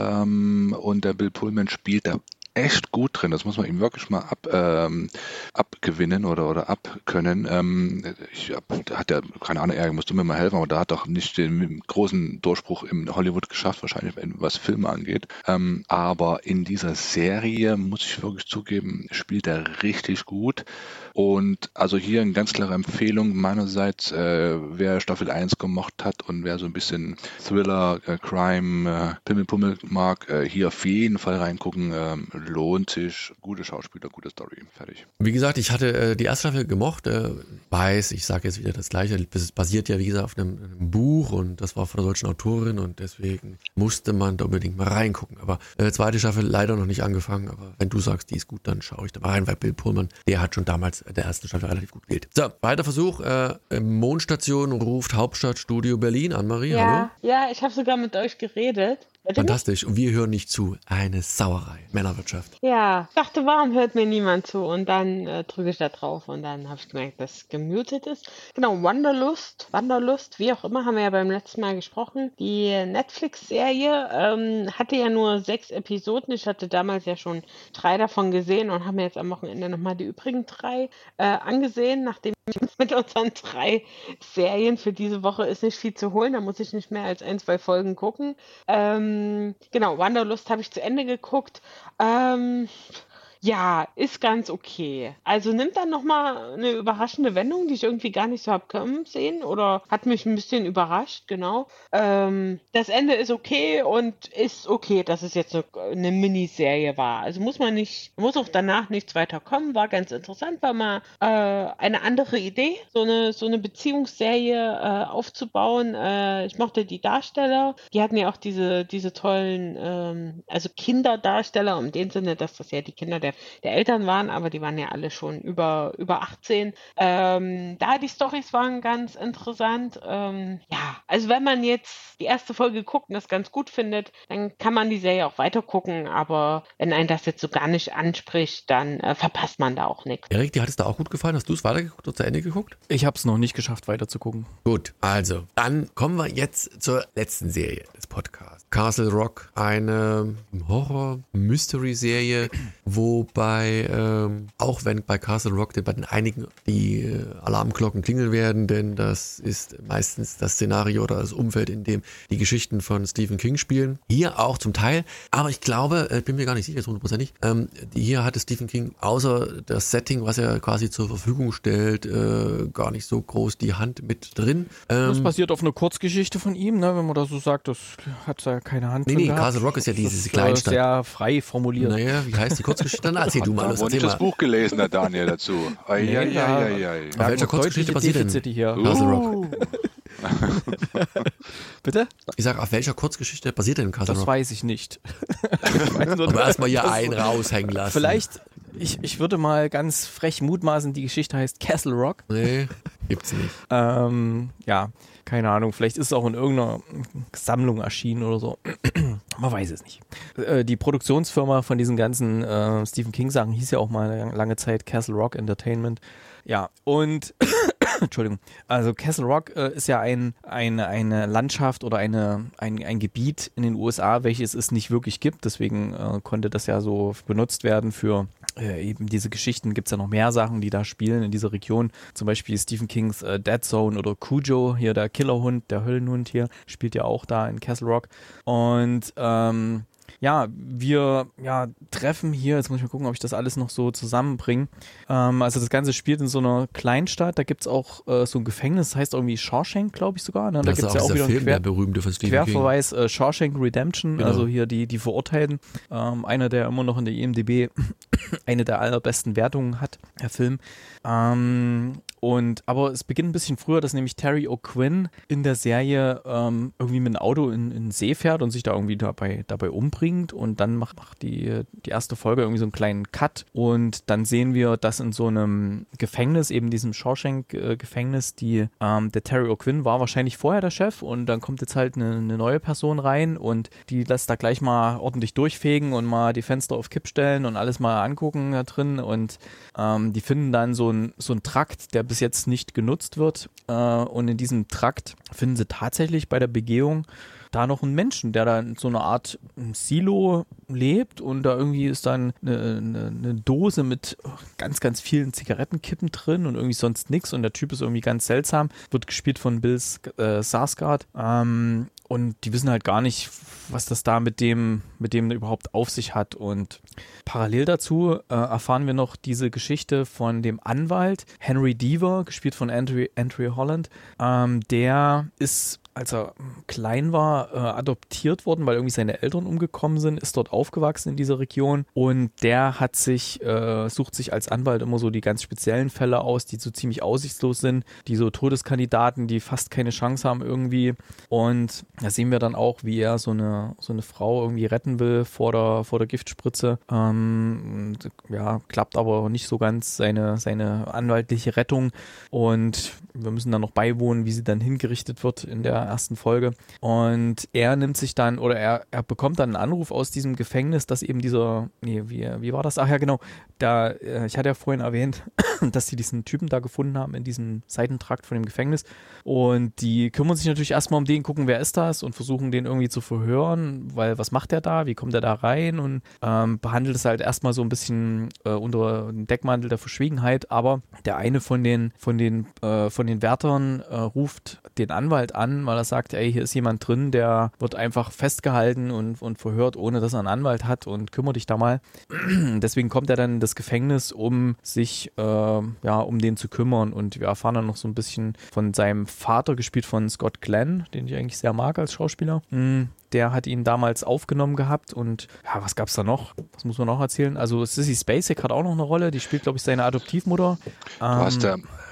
Ähm, und der Bill Pullman spielt da echt gut drin. Das muss man ihm wirklich mal ab, ähm, abgewinnen oder, oder abkönnen. Ähm, ich hab, da hat er, keine Ahnung, er musst du mir mal helfen, aber da hat doch nicht den großen Durchbruch in Hollywood geschafft, wahrscheinlich was Filme angeht. Ähm, aber in dieser Serie, muss ich wirklich zugeben, spielt er richtig gut. Und also hier eine ganz klare Empfehlung meinerseits, äh, wer Staffel eins gemocht hat und wer so ein bisschen Thriller, äh, Crime, äh, Pimmelpummel mag, äh, hier auf jeden Fall reingucken. Ähm, lohnt sich. Gute Schauspieler, gute Story. Fertig. Wie gesagt, ich hatte äh, die erste Staffel gemocht. Äh, weiß, ich sage jetzt wieder das Gleiche. Es basiert ja, wie gesagt, auf einem, einem Buch und das war von der deutschen Autorin und deswegen musste man da unbedingt mal reingucken. Aber äh, zweite Staffel leider noch nicht angefangen. Aber wenn du sagst, die ist gut, dann schaue ich da mal rein, weil Bill Pullman, der hat schon damals der ersten Staffel relativ gut gilt. So, weiter Versuch. Äh, Mondstation ruft Hauptstadtstudio Berlin an. Marie, hallo? Ja, ja, ich habe sogar mit euch geredet. Hört ihr mich? Fantastisch. Und wir hören nicht zu. Eine Sauerei. Männerwirtschaft. Ja, ich dachte, warum hört mir niemand zu? Und dann äh, drücke ich da drauf und dann habe ich gemerkt, dass es gemutet ist. Genau, Wanderlust, Wanderlust, wie auch immer, haben wir ja beim letzten Mal gesprochen. Die Netflix-Serie ähm, hatte ja nur sechs Episoden. Ich hatte damals ja schon drei davon gesehen und habe mir jetzt am Wochenende nochmal die übrigen drei äh, angesehen, nachdem ich mit unseren drei Serien für diese Woche ist nicht viel zu holen. Da muss ich nicht mehr als ein, zwei Folgen gucken. Ähm, genau, Wanderlust habe ich zu Ende geguckt. Ähm, ja, ist ganz okay. Also nimmt dann nochmal eine überraschende Wendung, die ich irgendwie gar nicht so hab kommen sehen oder hat mich ein bisschen überrascht, genau. Ähm, das Ende ist okay und ist okay, dass es jetzt eine, eine Miniserie war. Also muss man nicht, muss auch danach nichts weiter kommen, war ganz interessant, war mal äh, eine andere Idee, so eine, so eine Beziehungsserie äh, aufzubauen. Äh, ich mochte die Darsteller, die hatten ja auch diese, diese tollen, ähm, also Kinderdarsteller, in dem Sinne, dass das ja die Kinder der der, der Eltern waren, aber die waren ja alle schon über, über achtzehn. Ähm, da die Storys waren ganz interessant. Ähm, ja, also wenn man jetzt die erste Folge guckt und das ganz gut findet, dann kann man die Serie auch weiter gucken, aber wenn einen das jetzt so gar nicht anspricht, dann äh, verpasst man da auch nichts. Erik, dir hat es da auch gut gefallen? Hast du es weitergeguckt oder zu Ende geguckt? Ich habe es noch nicht geschafft, weiter zu gucken. Gut, also, dann kommen wir jetzt zur letzten Serie des Podcasts. Castle Rock, eine Horror-Mystery-Serie, wobei, ähm, auch wenn bei Castle Rock bei den einigen die äh, Alarmglocken klingeln werden, denn das ist meistens das Szenario oder das Umfeld, in dem die Geschichten von Stephen King spielen. Hier auch zum Teil, aber ich glaube, ich bin mir gar nicht sicher, hundertprozentig, ähm, hier hatte Stephen King außer das Setting, was er quasi zur Verfügung stellt, äh, gar nicht so groß die Hand mit drin. Ähm, Das basiert auf einer Kurzgeschichte von ihm, ne? Wenn man da so sagt, das hat ja keine Hand Nee, drin nee, gehabt. Castle Rock ist ja diese Das ist, Kleinstadt. Äh, sehr frei formuliert. Naja, wie heißt die Kurzgeschichte? Dann erzähl du mal. Hat Los, wohl erzähl nicht das mal. Buch gelesen, der Daniel dazu. Ei, Nee, ei, da- ei, ei, ei. Auf welcher Kurzgeschichte basiert denn Defizite hier. Castle Rock? Uh. Bitte? Ich sag, auf welcher Kurzgeschichte basiert denn Castle Das Rock? weiß ich nicht. Ich weiß nur, Aber erstmal hier einen raushängen lassen. Vielleicht, ich, ich würde mal ganz frech mutmaßen, die Geschichte heißt Castle Rock. Nee, gibt's nicht. Ähm, ja, keine Ahnung, vielleicht ist es auch in irgendeiner Sammlung erschienen oder so. Man weiß es nicht. Äh, die Produktionsfirma von diesen ganzen äh, Stephen King-Sachen hieß ja auch mal lange Zeit Castle Rock Entertainment. Ja, und Entschuldigung, also Castle Rock äh, ist ja ein, eine, eine Landschaft oder eine, ein, ein Gebiet in den U S A, welches es nicht wirklich gibt. Deswegen äh, konnte das ja so benutzt werden für äh, eben diese Geschichten. Gibt es ja noch mehr Sachen, die da spielen in dieser Region. Zum Beispiel Stephen Kings äh, Dead Zone oder Cujo, hier der Killerhund, der Höllenhund hier, spielt ja auch da in Castle Rock. Und ähm, ja, wir ja, treffen hier, jetzt muss ich mal gucken, ob ich das alles noch so zusammenbringe. Ähm, also das Ganze spielt in so einer Kleinstadt, da gibt es auch äh, so ein Gefängnis, das heißt irgendwie Shawshank, glaube ich sogar. Ne? Da Das gibt ist es auch ja auch dieser wieder einen Film, Quer der berühmte von Stephen King. Querverweis, äh, Shawshank Redemption, Genau. also hier die, die Verurteilten. Ähm, einer, der immer noch in der I M D B eine der allerbesten Wertungen hat, der Film. Ähm, Und, aber es beginnt ein bisschen früher, dass nämlich Terry O'Quinn in der Serie ähm, irgendwie mit einem Auto in, in den See fährt und sich da irgendwie dabei, dabei umbringt und dann macht, macht die, die erste Folge irgendwie so einen kleinen Cut und dann sehen wir, dass in so einem Gefängnis, eben diesem Shawshank-Gefängnis, die, ähm, der Terry O'Quinn war wahrscheinlich vorher der Chef und dann kommt jetzt halt eine, eine neue Person rein und die lässt da gleich mal ordentlich durchfegen und mal die Fenster auf Kipp stellen und alles mal angucken da drin und ähm, die finden dann so ein so ein Trakt, der bis jetzt nicht genutzt wird. Äh, und in diesem Trakt finden sie tatsächlich bei der Begehung da noch einen Menschen, der da in so einer Art Silo lebt und da irgendwie ist dann eine, eine, eine Dose mit ganz, ganz vielen Zigarettenkippen drin und irgendwie sonst nichts und der Typ ist irgendwie ganz seltsam, wird gespielt von Bill äh, Skarsgård ähm, und die wissen halt gar nicht, was das da mit dem, mit dem überhaupt auf sich hat und parallel dazu äh, erfahren wir noch diese Geschichte von dem Anwalt Henry Deaver, gespielt von Andrew, Andrew Holland, ähm, der ist als er klein war, äh, adoptiert worden, weil irgendwie seine Eltern umgekommen sind, ist dort aufgewachsen in dieser Region und der hat sich, äh, sucht sich als Anwalt immer so die ganz speziellen Fälle aus, die so ziemlich aussichtslos sind, die so Todeskandidaten, die fast keine Chance haben irgendwie und da sehen wir dann auch, wie er so eine, so eine Frau irgendwie retten will vor der, vor der Giftspritze, ähm, und, ja, klappt aber nicht so ganz seine, seine anwaltliche Rettung und wir müssen dann noch beiwohnen, wie sie dann hingerichtet wird in der ersten Folge. Und er nimmt sich dann, oder er, er bekommt dann einen Anruf aus diesem Gefängnis, dass eben dieser, nee, wie, wie war das? Ach ja, genau, da, äh, ich hatte ja vorhin erwähnt, dass sie diesen Typen da gefunden haben in diesem Seitentrakt von dem Gefängnis. Und die kümmern sich natürlich erstmal um den, gucken, wer ist das und versuchen den irgendwie zu verhören, weil was macht der da, wie kommt er da rein und ähm, behandelt es halt erstmal so ein bisschen äh, unter dem Deckmantel der Verschwiegenheit, aber der eine von den, von den, äh, von den Wärtern äh, ruft den Anwalt an, weil er sagt, ey, hier ist jemand drin, der wird einfach festgehalten und, und verhört, ohne dass er einen Anwalt hat und kümmere dich da mal. Deswegen kommt er dann in das Gefängnis, um sich, äh, ja, um den zu kümmern und wir erfahren dann noch so ein bisschen von seinem Vater, gespielt von Scott Glenn, den ich eigentlich sehr mag als Schauspieler. Mhm. Der hat ihn damals aufgenommen gehabt und ja, was gab's da noch? Was muss man noch erzählen? Also Sissy Spacek hat auch noch eine Rolle, die spielt, glaube ich, seine Adoptivmutter. Du hast, Ähm, ähm,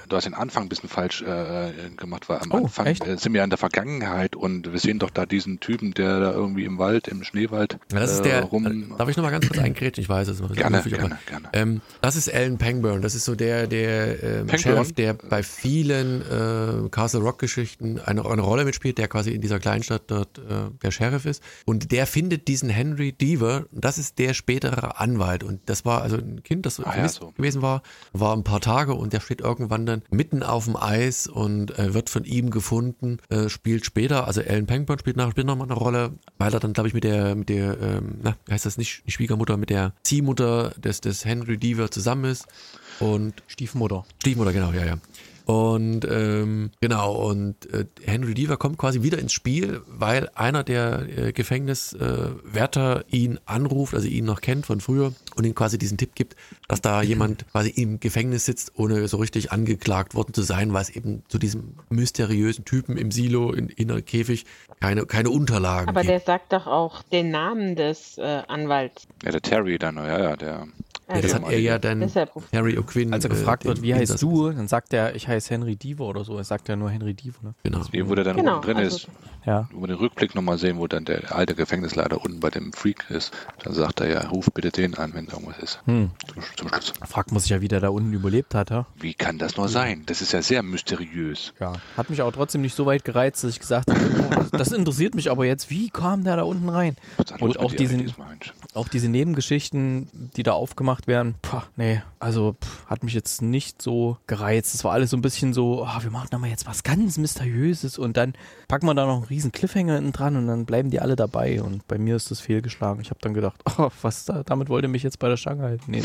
du hast den Anfang ein bisschen falsch äh, gemacht, weil am Oh, Anfang echt? äh, sind wir ja in der Vergangenheit und wir sehen doch da diesen Typen, der da irgendwie im Wald, im Schneewald Ja, das ist äh, der, rum... darf ich nochmal ganz kurz eingrätschen? Ich weiß, es ist noch Gerne, unhöflich, aber, gerne, gerne. Ähm, das ist Alan Pangburn. Das ist so der, der ähm, Pangburn? Sheriff, der bei vielen äh, Castle Rock Geschichten eine, eine Rolle mitspielt, der quasi in dieser Kleinstadt dort äh, der Sheriff ist. Und der findet diesen Henry Deaver, das ist der spätere Anwalt. Und das war also ein Kind, das Ah, vermisst ja, so. gewesen war, war ein paar Tage und der steht irgendwann dann mitten auf dem Eis und äh, wird von ihm gefunden, äh, spielt später, also Alan Pangburn spielt nach später nochmal eine Rolle, weil er dann, glaube ich, mit der, mit der, ähm, na, wie heißt das nicht, die Schwiegermutter, mit der Ziehmutter des, des Henry Deaver zusammen ist und Stiefmutter. Stiefmutter, genau, ja, ja. Und ähm, genau, und äh, Henry Deaver kommt quasi wieder ins Spiel, weil einer der äh, Gefängniswärter äh, ihn anruft, also ihn noch kennt von früher und ihm quasi diesen Tipp gibt, dass da jemand quasi im Gefängnis sitzt, ohne so richtig angeklagt worden zu sein, weil es eben zu diesem mysteriösen Typen im Silo, in inner Käfig, keine, keine Unterlagen Aber gibt. der sagt doch auch den Namen des äh, Anwalts. Ja, der Terry dann, ja, ja, der... Ja, das hat er ja dann Deshalb- Harry O'Quinn. Als er gefragt äh, wird, dem wie heißt Insassen- du, dann sagt er, ich heiße Henry Deaver oder so. Er sagt ja nur Henry Deaver, ne? Genau. Hier, wo der dann Genau, unten drin also- ist, Ja. wo wir den Rückblick nochmal sehen, wo dann der alte Gefängnisleiter unten bei dem Freak ist, dann sagt er ja, ruf bitte den an, wenn irgendwas ist. Hm. Zum, zum Schluss. Fragt man sich ja, wie der da unten überlebt hat, ja? Wie kann das nur sein? Das ist ja sehr mysteriös. Ja. Hat mich aber trotzdem nicht so weit gereizt, dass ich gesagt habe, oh, das interessiert mich aber jetzt, wie kam der da unten rein? Was ist los Und auch mit dir diesen, diesmal, Mensch? auch diese Nebengeschichten, die da aufgemacht werden, pah, nee, also pff, hat mich jetzt nicht so gereizt. Es war alles so ein bisschen so, ah, wir machen da mal jetzt was ganz Mysteriöses und dann packen wir da noch einen riesen Cliffhanger hinten dran und dann bleiben die alle dabei und bei mir ist das fehlgeschlagen. Ich habe dann gedacht, oh, was da, damit wollt ihr mich jetzt bei der Stange halten? Nee,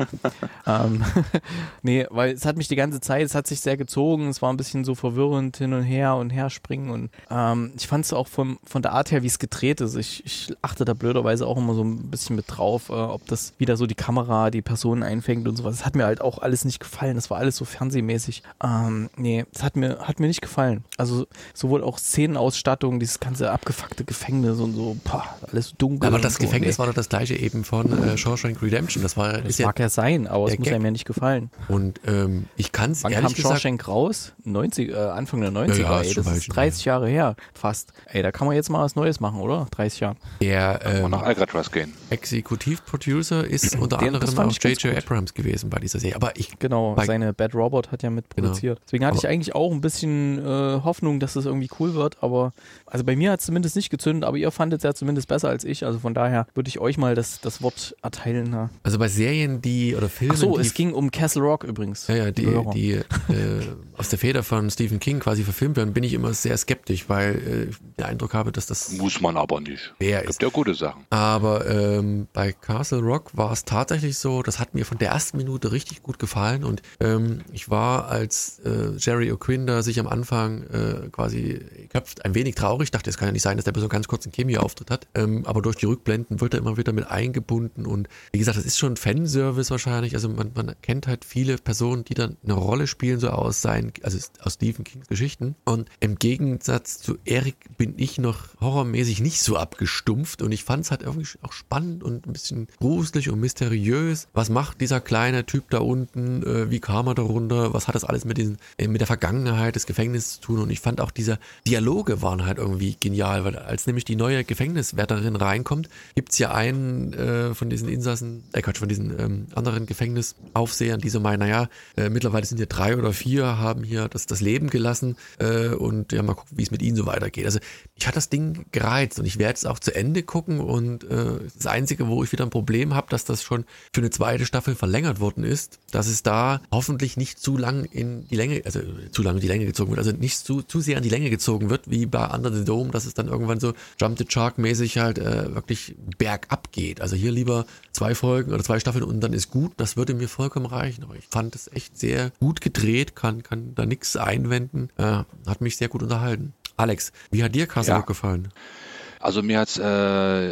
ähm, nee, weil es hat mich die ganze Zeit, es hat sich sehr gezogen, es war ein bisschen so verwirrend hin und her und her springen und ähm, ich fand es auch vom, von der Art her, wie es gedreht ist. Ich, ich achte da blöderweise auch immer so ein bisschen mit drauf, äh, ob das wieder so die Kamera, die Personen einfängt und sowas. Das hat mir halt auch alles nicht gefallen. Das war alles so fernsehmäßig. Ähm, nee, das hat mir, hat mir nicht gefallen. Also sowohl auch Szenenausstattung, dieses ganze abgefuckte Gefängnis und so, pah, alles so dunkel. Aber und das so. Gefängnis Nee. war doch das gleiche eben von äh, Shawshank Redemption. Das war Das ist ja, mag ja sein, aber es der muss Gag. einem ja nicht gefallen. und ähm, ich kann es Wann ehrlich kam gesagt, Shawshank raus? neunzig, äh, Anfang der neunziger, Ja, ja, ist ey. schon Das weit ist schon, dreißig Jahre her, fast. Ey, da kann man jetzt mal was Neues machen, oder? dreißig Jahre. der Und ähm, nach Alcatraz gehen. Exekutivproducer ist unter Den- das anderem fand auch ich ganz J J. gut. Abrams gewesen bei dieser Serie. Aber ich, Genau, Bei- seine Bad Robot hat ja mitproduziert. Deswegen hatte Aber- ich eigentlich auch ein bisschen äh, Hoffnung, dass es irgendwie cool wird, aber also bei mir hat es zumindest nicht gezündet, aber ihr fandet es ja zumindest besser als ich, also von daher würde ich euch mal das, das Wort erteilen. Ja. also bei Serien, die oder Filmen, Ach so, die, es ging um Castle Rock übrigens. ja, ja, die, Hörer. die äh, aus der Feder von Stephen King quasi verfilmt werden, bin ich immer sehr skeptisch, weil äh, ich den Eindruck habe, dass das Muss man aber nicht. schwer Gibt ist. ja gute Sachen. Aber ähm, bei Castle Rock war es tatsächlich so, das hat mir von der ersten Minute richtig gut gefallen und ähm, ich war, als äh, Jerry O'Quinn da sich am Anfang äh, quasi köpft, ein wenig traurig, dachte, es kann ja nicht sein, dass der so ganz kurz einen Cameo-Auftritt hat, ähm, aber durch die Rückblenden wird er immer wieder mit eingebunden und wie gesagt, das ist schon Fanservice wahrscheinlich, also man, man kennt halt viele Personen, die dann eine Rolle spielen, so aus seinen, also aus Stephen Kings Geschichten und im Gegensatz zu Eric bin ich noch horrormäßig nicht so abgestumpft und ich fand es halt irgendwie auch spannend und ein bisschen gruselig und mysteriös. Was macht dieser kleine Typ da unten? Äh, wie kam er darunter? Was hat das alles mit, diesen, äh, mit der Vergangenheit des Gefängnisses zu tun? Und ich fand auch diese Dialoge waren halt irgendwie genial, weil als nämlich die neue Gefängniswärterin reinkommt, gibt's ja einen äh, von diesen Insassen, äh Quatsch, von diesen ähm, anderen Gefängnisaufsehern, die so meinen, naja, äh, mittlerweile sind hier drei oder vier, haben hier das, das Leben gelassen äh, und ja, mal gucken, wie es mit ihnen so weitergeht. Also ich hatte das Ding gereizt und ich werde es auch zu Ende gucken und äh, das Einzige, wo ich wieder ein Problem habe, dass das schon für eine zweite Staffel verlängert worden ist, dass es da hoffentlich nicht zu lang in die Länge, also zu lange in die Länge gezogen wird, also nicht zu, zu sehr in die Länge gezogen wird, wie bei Under the Dome, dass es dann irgendwann so Jump the Shark mäßig halt äh, wirklich bergab geht. Also hier lieber zwei Folgen oder zwei Staffeln und dann ist gut, das würde mir vollkommen reichen. Aber ich fand es echt sehr gut gedreht, kann, kann da nichts einwenden, äh, hat mich sehr gut unterhalten. Alex, wie hat dir Castle Ja. Rock gefallen? Also mir hat's äh,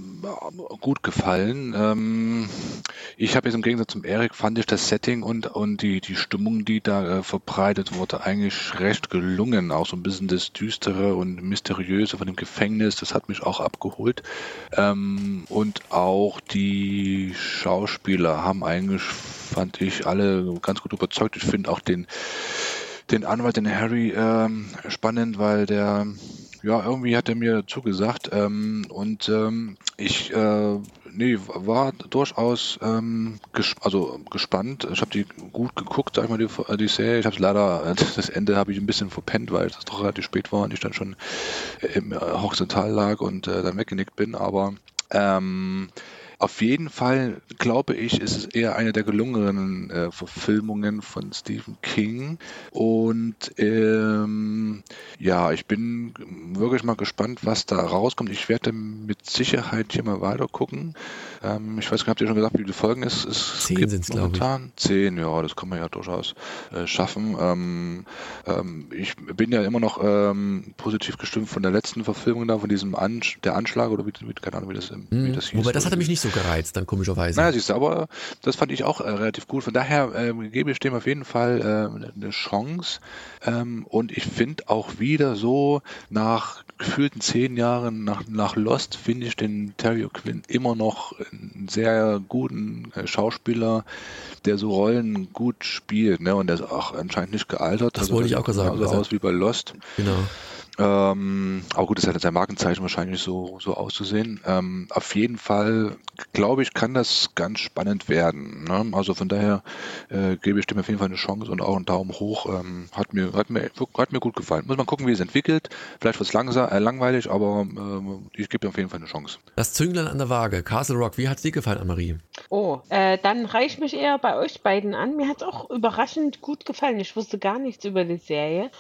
gut gefallen. Ähm, ich habe jetzt im Gegensatz zum Erik, fand ich das Setting und, und die, die Stimmung, die da äh, verbreitet wurde, eigentlich recht gelungen. Auch so ein bisschen das Düstere und Mysteriöse von dem Gefängnis, das hat mich auch abgeholt. Ähm, und auch die Schauspieler haben eigentlich, fand ich, alle ganz gut überzeugt. Ich finde auch den den Anwalt, den Harry, ähm, spannend, weil der, ja, irgendwie hat er mir zugesagt ähm, und ähm, ich äh, nee, war durchaus ähm, ges also gespannt. Ich habe die gut geguckt, sag ich mal, die, die Serie. Ich habe es leider, das Ende habe ich ein bisschen verpennt, weil es doch relativ spät war und ich dann schon im Horizontal lag und äh, dann weggenickt bin, aber ähm, auf jeden Fall, glaube ich, ist es eher eine der gelungenen äh, Verfilmungen von Stephen King. Und ähm, ja, ich bin wirklich mal gespannt, was da rauskommt. Ich werde mit Sicherheit hier mal weiter gucken. Ähm, ich weiß gar nicht, habt ihr schon gesagt, wie viele Folgen es, es Zehn gibt sind's, glaube ich. momentan? Zehn, ja, das kann man ja durchaus äh, schaffen. Ähm, ähm, ich bin ja immer noch ähm, positiv gestimmt von der letzten Verfilmung da, von diesem Ansch der Anschlag oder wie, wie, keine Ahnung, wie das, wie Hm. das hieß. Wobei, das hatte mich nicht so gereizt, dann komischerweise. Naja, siehst du, aber das fand ich auch äh, relativ gut. Von daher ähm, gebe ich dem auf jeden Fall äh, eine Chance. Ähm, und ich finde auch wieder so, nach gefühlten zehn Jahren nach, nach Lost, finde ich den Terry O'Quinn immer noch einen sehr guten äh, Schauspieler, der so Rollen gut spielt. Ne? Und der ist auch anscheinend nicht gealtert. Das wollte ich auch sagen. So Also- aus wie bei Lost. Genau. Ähm, aber gut, das hat sein Markenzeichen wahrscheinlich so, so auszusehen. Ähm, auf jeden Fall, glaube ich, kann das ganz spannend werden. Ne? Also von daher äh, gebe ich dem auf jeden Fall eine Chance und auch einen Daumen hoch. Ähm, hat mir, hat mir, hat mir gut gefallen. Muss man gucken, wie es entwickelt. Vielleicht wird es langsam, äh, langweilig, aber äh, ich gebe ihm auf jeden Fall eine Chance. Das Zünglein an der Waage, Castle Rock, wie hat es dir gefallen, Anne-Marie? Oh, äh, dann reiche ich mich eher bei euch beiden an. Mir hat es auch überraschend gut gefallen. Ich wusste gar nichts über die Serie.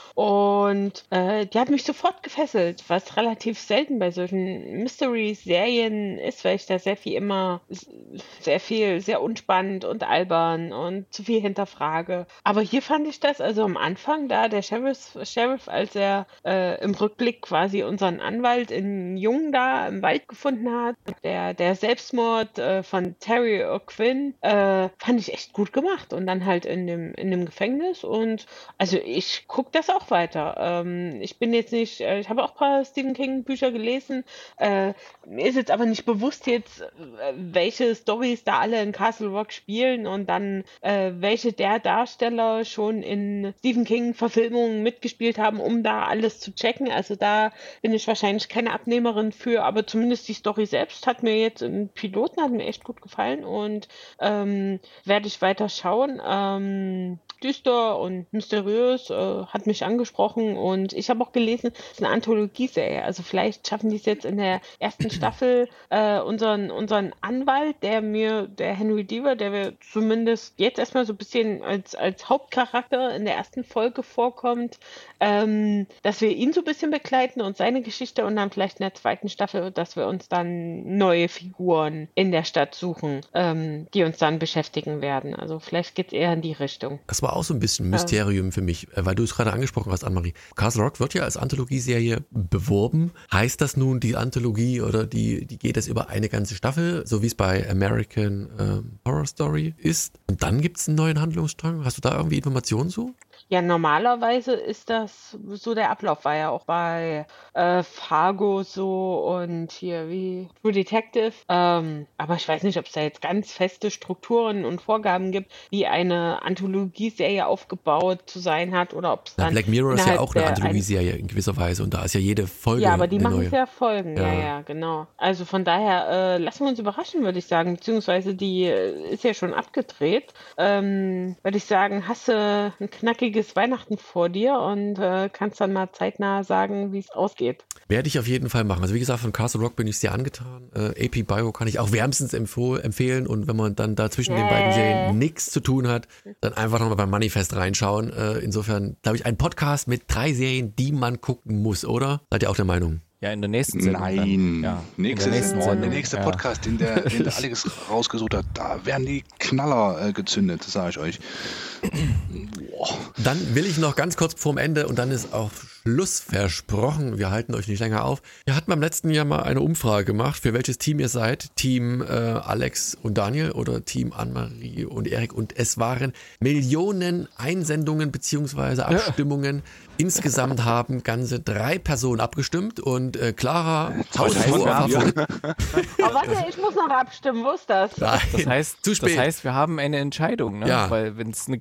Und äh, die hat mich sofort gefesselt, was relativ selten bei solchen Mystery-Serien ist, weil ich da sehr viel immer, sehr viel, sehr unspannend und albern und zu viel hinterfrage. Aber hier fand ich das, also am Anfang, da der Sheriff, Sheriff als er äh, im Rückblick quasi unseren Anwalt in Jungen da im Wald gefunden hat, der, der Selbstmord äh, von Terry O'Quinn, äh, fand ich echt gut gemacht. Und dann halt in dem, in dem Gefängnis. Und also ich gucke das auch weiter. Ähm, ich bin jetzt nicht, äh, ich habe auch ein paar Stephen King Bücher gelesen. Äh, mir ist jetzt aber nicht bewusst jetzt, äh, welche Storys da alle in Castle Rock spielen und dann äh, welche der Darsteller schon in Stephen King Verfilmungen mitgespielt haben, um da alles zu checken. Also da bin ich wahrscheinlich keine Abnehmerin für, aber zumindest die Story selbst hat mir jetzt im Piloten hat mir echt gut gefallen und ähm, werde ich weiter schauen. Ähm, düster und mysteriös, äh, hat mich angesprochen und ich habe auch gelesen, es ist eine Anthologieserie, also vielleicht schaffen die es jetzt in der ersten Staffel äh, unseren, unseren Anwalt, der mir, der Henry Deaver, der wir zumindest jetzt erstmal so ein bisschen als, als Hauptcharakter in der ersten Folge vorkommt, ähm, dass wir ihn so ein bisschen begleiten und seine Geschichte und dann vielleicht in der zweiten Staffel, dass wir uns dann neue Figuren in der Stadt suchen, ähm, die uns dann beschäftigen werden. Also vielleicht geht es eher in die Richtung. Das war auch so ein bisschen ein Mysterium ähm. für mich, weil du es gerade angesprochen hast, Anne-Marie. Castle Rock wird ja als Anthologieserie beworben. Heißt das nun, die Anthologie oder die, die geht es über eine ganze Staffel, so wie es bei American ähm, Horror Story ist? Und dann gibt es einen neuen Handlungsstrang? Hast du da irgendwie Informationen zu? Ja, normalerweise ist das so der Ablauf, war ja auch bei äh, Fargo so und hier wie True Detective. Ähm, aber ich weiß nicht, ob es da jetzt ganz feste Strukturen und Vorgaben gibt, wie eine Anthologieserie aufgebaut zu sein hat oder ob es dann. Na, Black Mirror ist ja innerhalb auch eine der Anthologieserie in gewisser Weise und da ist ja jede Folge Ja, aber die eine machen neue. es ja Folgen, ja. Ja. ja, genau. Also von daher äh, lassen wir uns überraschen, würde ich sagen, beziehungsweise die äh, ist ja schon abgedreht. Ähm, würde ich sagen, hast du ein knackiges Weihnachten vor dir und äh, kannst dann mal zeitnah sagen, wie es ausgeht. Werde ich auf jeden Fall machen. Also wie gesagt, von Castle Rock bin ich sehr angetan. Äh, A P Bio kann ich auch wärmstens empf- empfehlen und wenn man dann da zwischen den Äh. beiden Serien nichts zu tun hat, dann einfach nochmal beim Manifest reinschauen. Äh, insofern, glaube ich, ein Podcast mit drei Serien, die man gucken muss, oder? Seid ihr auch der Meinung? Ja, in der nächsten Sendung. Nein, Dann. Ja, in nächste der nächsten Saison, Sendung. der nächste ja. Podcast, den der, den der Alex rausgesucht hat, da werden die Knaller äh, gezündet, das sage ich euch. Boah. Dann will ich noch ganz kurz vorm Ende und dann ist auch Schluss versprochen. Wir halten euch nicht länger auf. Wir hatten beim letzten Jahr mal eine Umfrage gemacht, für welches Team ihr seid. Team äh, Alex und Daniel oder Team Anne-Marie und Erik. Und es waren Millionen Einsendungen beziehungsweise Abstimmungen. Insgesamt haben ganze drei Personen abgestimmt und äh, Clara haushoch Favorit. Aber warte, ich muss noch abstimmen, wo ist das? Nein, Das heißt, zu spät. das heißt, wir haben eine Entscheidung, ne? Ja. Weil wenn es eine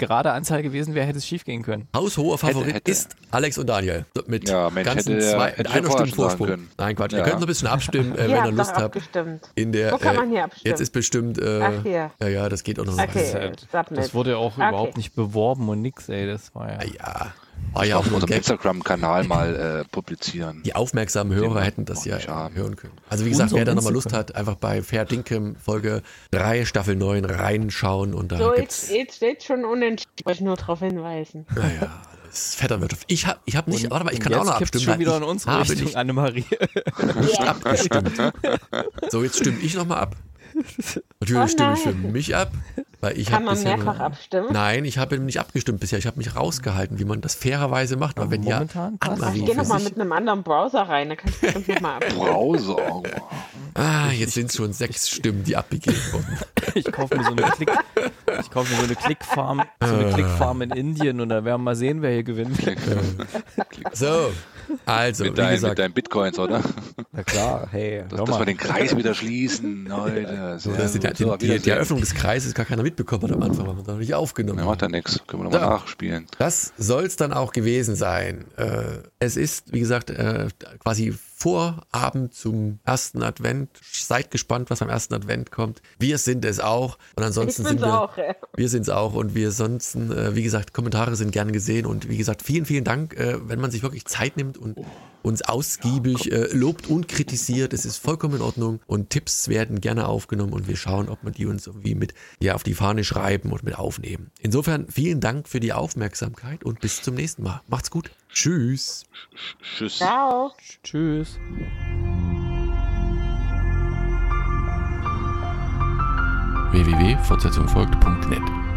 gerade Anzahl gewesen wäre, hätte es schief gehen können. Haushoher Favorit Hätte, hätte. ist Alex und Daniel. Mit Ja, Mensch, ganzen hätte der- zwei, hätte mit der einer vorher Stimme schon sagen Vorsprung. können. Nein, Quatsch. Ja. Ihr könnt noch ein bisschen abstimmen, äh, Ihr wenn ihr habt Lust doch habt. abgestimmt. In der, Wo kann man äh, hier abstimmen? Jetzt ist bestimmt. Äh, Ach, hier. Ja, ja, das geht auch noch. Okay, Das, Submit. das wurde ja auch Okay. überhaupt nicht beworben und nix, ey. Das war ja. Ja, war ja Auf auch nur ein unserem Gag. Instagram-Kanal mal äh, publizieren. Die aufmerksamen Hörer Den hätten das wollen ja wir nicht haben. hören können. Also wie gesagt, Unserem wer da nochmal Lust Instagram. hat, einfach bei Fair Dinkum Folge drei, Staffel neun reinschauen und da So, gibt's, jetzt, jetzt steht schon unentschieden. Ich wollte nur darauf hinweisen. naja, das ist Vetternwirtschaft. Ich habe ich hab nicht, Und- warte mal, ich und kann auch jetzt noch kippt's abstimmen. schon wieder weil in ich unsere habe Richtung, nicht, Annemarie. nicht abgestimmt. So, jetzt stimme ich nochmal ab. Natürlich Oh stimme ich für nein. mich ab, weil ich Kann habe man bisher mehrfach nur- abstimmen? Nein, ich habe nicht abgestimmt bisher. Ich habe mich rausgehalten, wie man das fairerweise macht. Aber wenn ja, Momentan passt Ach, Annemarie ich gehe für nochmal sich- mit einem anderen Browser rein, da kannst du bestimmt nochmal abstimmen. Browser. Ah, jetzt sind es schon sechs Stimmen, die abgegeben wurden. Ich kaufe mir so eine Klick, ich kaufe mir so eine Klickfarm, so eine Klickfarm in Indien und dann werden wir mal sehen, wer hier gewinnt. So, also, Mit, wie dein, gesagt, mit deinen Bitcoins, oder? Na klar, hey, Dass, hör dass wir mal. den Kreis wieder schließen, Leute. so, Sehr dass die, gut. die, So, die, die Wiedersehen. Eröffnung des Kreises gar keiner mitbekommen hat am Anfang, weil man da noch nicht aufgenommen Ja, hat. macht ja nichts. Können wir nochmal Ja. nachspielen. Das soll es dann auch gewesen sein. Äh, es ist, wie gesagt, äh, quasi Vorabend zum ersten Advent. Seid gespannt, was am ersten Advent kommt. Wir sind es auch. Und Ich ansonsten sind bin's wir. auch. Ja. Wir sind es auch und wir ansonsten, äh, wie gesagt, Kommentare sind gerne gesehen und wie gesagt, vielen, vielen Dank, äh, wenn man sich wirklich Zeit nimmt und uns ausgiebig äh, lobt und kritisiert. Es ist vollkommen in Ordnung und Tipps werden gerne aufgenommen und wir schauen, ob wir die uns irgendwie mit ja, auf die Fahne schreiben und mit aufnehmen. Insofern vielen Dank für die Aufmerksamkeit und bis zum nächsten Mal. Macht's gut. Tschüss. Tschüss. Ciao. Tschüss. w w w punkt fortsetzung folgt punkt net